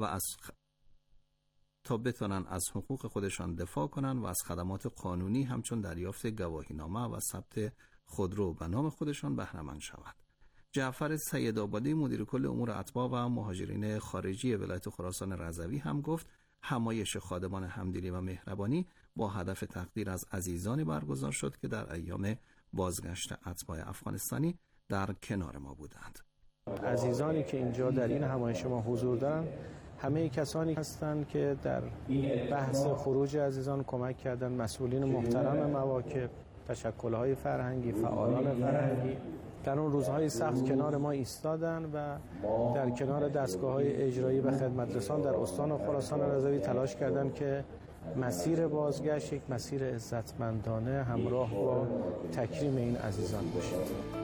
از خدمات قانونی همچون دریافت گواهینامه و ثبت خودرو به نام خودشان بهره مند شود. جعفر سیدآبادی مدیر کل امور اتباع و مهاجرین خارجی ولایت خراسان رضوی هم گفت همایش خادمان همدلی و مهربانی با هدف تقدیر از عزیزانی برگزار شد که در ایام بازگشت اتباع افغانستانی در کنار ما بودند. عزیزانی که اینجا در این همایش ما حضور دارند همه کسانی هستند که در بحث خروج عزیزان کمک کردن. مسئولین محترم مواکب، تشکل‌های فرهنگی، فعالان فرهنگی در اون روزهای سخت کنار ما ایستادن و در کنار دستگاه‌های اجرایی و خدمترسان در استان خراسان رضوی تلاش کردند که مسیر بازگشت یک مسیر عزتمندانه همراه با تکریم این عزیزان باشه.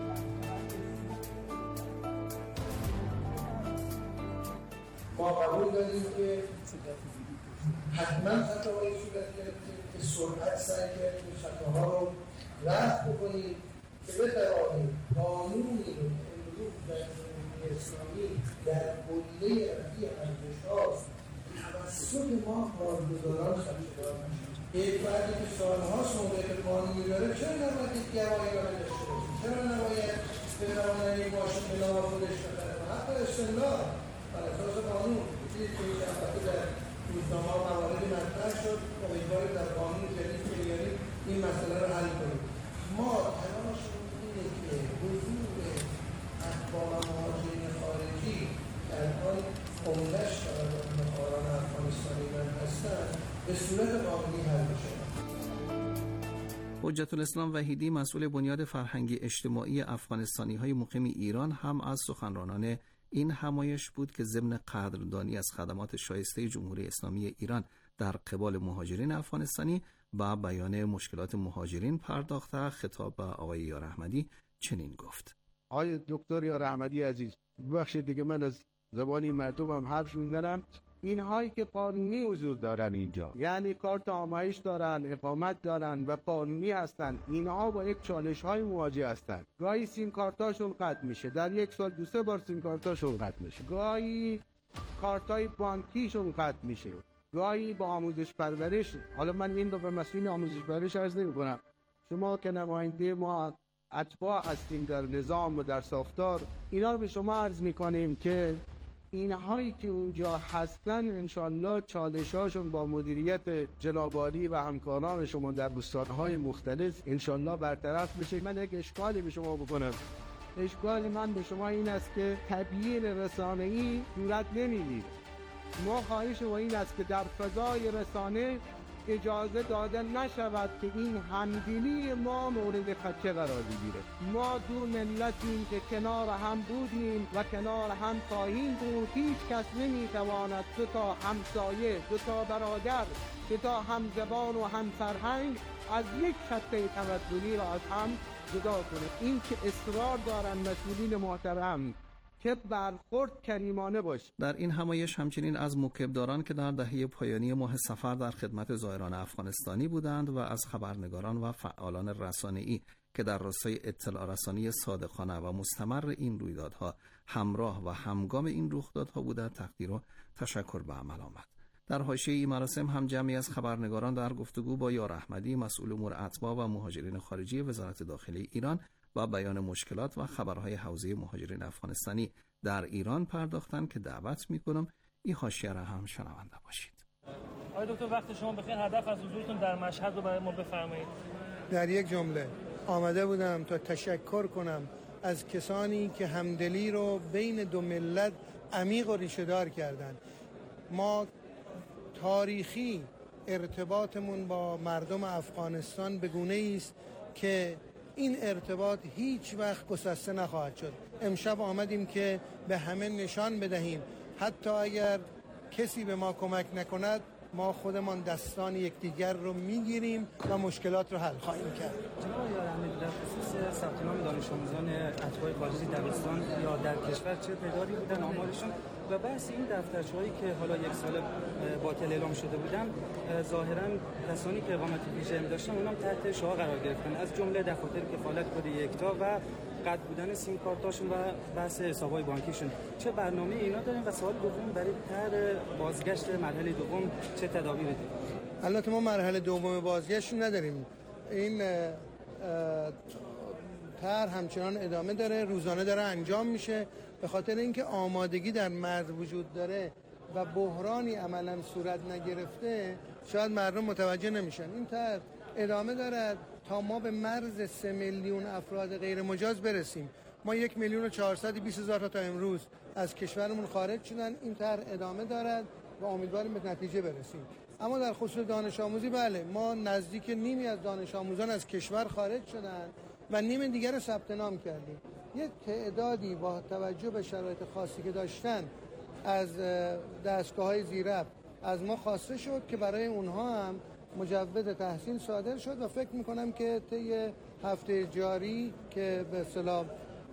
ما قبول داریم که حتما خطاهایی صورت گرفته که سرعت سعی کردیم خطاها رو رفع بکنیم که بتوانیم قانونی رو امروز در جمهوری اسلامی در کلیه رفیع ارزش‌ها توسط ما کارگزاران خدمتگزار نشه. یک فردی که سالهاست موقعیت قانونی داره چرا نباید یک گواهی برای داشته باشه؟ چرا نباید بتواند یک ماشین به نام خودش بخره و حتی استمرار بر اساس قانون؟ چیزی که این البته در روزنامه‌ها مواردی مطرح شد، امیدواریم در قانون جدید که بیاریم این مسئله رو حل کنیم. ما تلاشمون اینه که حضور اتباع و مهاجرین خارجی که الان عمده‌اش مهاجران افغانستانی من هستند به صورت قانونی حل بشه. حجت الاسلام وحیدی مسئول بنیاد فرهنگی اجتماعی افغانستانی‌های مقیم ایران هم از سخنرانان این همایش بود که ضمن قدردانی از خدمات شایسته جمهوری اسلامی ایران در قبال مهاجرین افغانستانی و بیان مشکلات مهاجرین پرداخته خطاب به آقای یار احمدی چنین گفت: آقای دکتر یار احمدی عزیز، ببخشید دیگه من از زبانی مردمم حرف میزنم. اینهایی که قانونی حضور دارن اینجا، یعنی کارت آمایش دارن، اقامت دارن و قانونی هستن، اینها با یک چالش های مواجه هستن. گاهی سیم کارتاشون قطع میشه، در یک سال 2-3 بار سیم کارتاشون قطع میشه، گاهی کارتای بانکیشون قطع میشه، گاهی با آموزش پرورش. حالا من این رو به مسئول آموزش پرورش عرض نمی‌کنم، شما که نماینده ما اتباع هستیم در نظام و در ساختار، اینا رو به شما عرض میکنیم که اینهایی که اونجا هستن انشالله چالشاشون با مدیریت جناب عالی و همکاران شما در بستانهای مختلف انشالله برطرف بشه. من یک اشکالی به شما بکنم. اشکال من به شما این است که تبیین رسانه‌ای صورت نمی‌گیره. ما خواهش ما این است که در فضای رسانه اجازه داده نشود که این همدلی ما مورد خدشه قرار بگیره. ما دو ملتیم که کنار هم بودیم و کنار هم خواهیم بود. هیچ کس نمیتواند دو تا همسایه، دو تا برادر، دو تا همزبان و هم فرهنگ از یک خطه تمدنی را از هم جدا کنه. این که اصرار دارن مسئولین محترم که برخورد کریمانه باشه. در این همایش همچنین از موکبداران که در دهه پایانی ماه صفر در خدمت زائران افغانستانی بودند و از خبرنگاران و فعالان رسانه‌ای که در راستای اطلاع رسانی صادقانه و مستمر این رویدادها همراه و همگام این رخدادها بودند تقدیر و تشکر به عمل آمد. در حاشیه این مراسم هم جمعی از خبرنگاران در گفتگو با یار احمدی مسئول امور اتباع و مهاجرین خارجی وزارت داخلی ایران و بیان مشکلات و خبرهای حوزه مهاجرین افغانستانی در ایران پرداختند که دعوت می‌کنم این حاشیه را هم شنونده باشید. آقای دکتر وقت شما بخیر، هدف از حضورتون در مشهد رو برای ما بفرمایید. در یک جمله آمده بودم تا تشکر کنم از کسانی که همدلی رو بین دو ملت عمیق و ریشه‌دار کردند. ما تاریخی ارتباطمون با مردم افغانستان به گونه‌ای است که این ارتباط هیچ وقت گسسته نخواهد شد. امشب آمدیم که به همه نشان بدهیم حتی اگر کسی به ما کمک نکند ما خودمان دستان یکدیگر رو میگیریم و مشکلات رو حل خواهیم کرد. جناب یار احمدی، در خصوص ثبت نام دانش آموزان اتباع خارجی دبستان یا در کشور چه تعدادی بودن آمارشون و بحث این دفترچه‌هایی که حالا یک سال باطل اعلام شده بودن ظاهراً کسانی که اقامت ویژه داشتن اونم تحت شعار قرار گرفتن، از جمله دفاتر کفالت کد یکتا و قطع بودن سیم کارتاشون و بحث حساب‌های بانکیشون. چه برنامه اینا دارین و سوال دوم برای طرح بازگشت مرحله دوم چه تدابیری دارید؟ البته ما مرحله دوم بازگشت نداریم. این طرح همچنان ادامه داره، روزانه داره انجام میشه، به خاطر اینکه آمادگی در مرز وجود داره و بحرانی عملاً صورت نگرفته شاید مردم متوجه نمیشن. این طرح ادامه دارد تا ما به مرز 3 میلیون افراد غیر مجاز برسیم. ما 1,420,000 تا امروز از کشورمون خارج شدن. این طرح ادامه دارد و امیدواریم به نتیجه برسیم. اما در خصوص دانش آموزی بله، ما نزدیک نیمی از دانش آموزان از کشور خارج شدن و نیم دیگر رو ثبت نام کردیم. یک تعدادی با توجه به شرایط خاصی که داشتن از دستگاه‌های زیرربط از ما خواسته شد که برای اونها هم مجوز تحصیل صادر شد و فکر میکنم که طی هفته جاری که به اصطلاح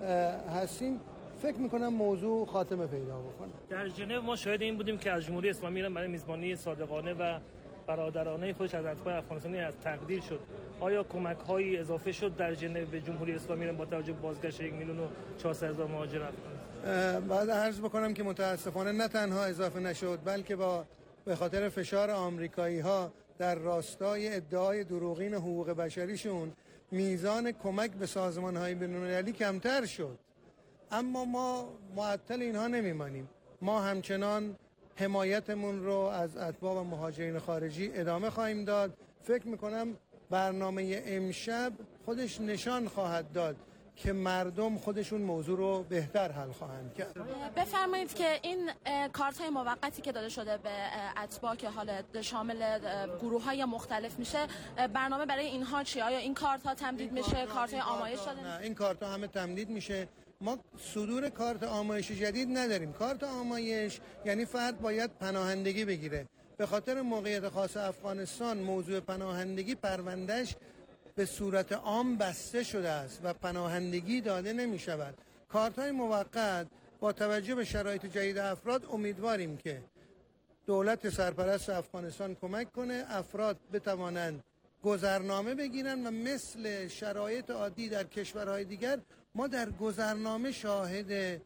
هستیم فکر میکنم موضوع خاتمه پیدا بکنه. در ژنو ما شاهد این بودیم که از جمهوری اسلامی ایران برای میزبانی صادقانه و برادرانه خودش از اتباع افغانستانی از تقدیر شد. آیا کمک‌هایی اضافه شد در ژنو به جمهوری اسلامی ایران با توجه به بازگشت 1,400,000 مهاجر افغان؟ بعد عرض بکنم که متاسفانه نه تنها اضافه نشد بلکه به خاطر فشار آمریکایی‌ها در راستای ادعای دروغین حقوق بشریشون میزان کمک به سازمان‌های بین‌المللی کمتر شد. اما ما معطل اینها نمیمانیم. ما همچنان حمایتمون رو از اتباع و مهاجرین خارجی ادامه خواهیم داد. فکر میکنم برنامه امشب خودش نشان خواهد داد که مردم خودشون موضوع رو بهتر حل خواهند کرد. بفرمایید که این کارت‌های موقتی که داده شده به اتباع که حالا شامل گروه‌های مختلف میشه، برنامه برای اینها چیه؟ آیا این کارت‌ها تمدید میشه؟ کارت‌های آمایش داده؟ نه، این کارت‌ها همه تمدید میشه. ما صدور کارت آمایش جدید نداریم. کارت آمایش یعنی فرد باید پناهندگی بگیره. به خاطر موقعیت خاص افغانستان موضوع پناهندگی پروندهش به صورت عام بسته شده است و پناهندگی داده نمی شود. کارت‌های موقت با توجه به شرایط جدید افراد امیدواریم که دولت سرپرست افغانستان کمک کنه افراد بتوانند گذرنامه بگیرن و مثل شرایط عادی در کشورهای دیگر ما در گذرنامه شاهد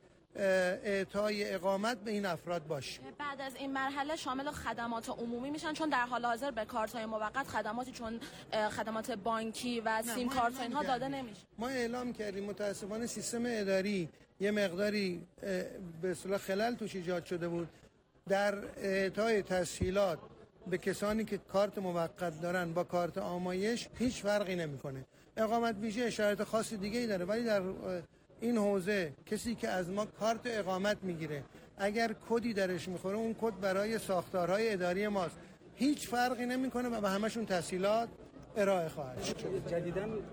اعطای اقامت به این افراد باشیم. بعد از این مرحله شامل خدمات عمومی میشن، چون در حال حاضر به کارت‌های موقت خدماتی چون خدمات بانکی و سیم کارت اینها داده نمیشه. ما اعلام کردیم متاسفانه سیستم اداری یه مقداری به اصطلاح خلل توش ایجاد شده بود در اعطای تسهیلات به کسانی که کارت موقت دارن با کارت آمایش هیچ فرقی نمیکنه. اقامت ویژه شرایط خاص دیگه ای داره، ولی در این حوزه کسی که از ما کارت اقامت میگیره اگر کدی درش میخوره اون کد برای ساختارهای اداری ماست، هیچ فرقی نمیکنه و به همشون تسهیلات ارائه خواهد شد. جدیداً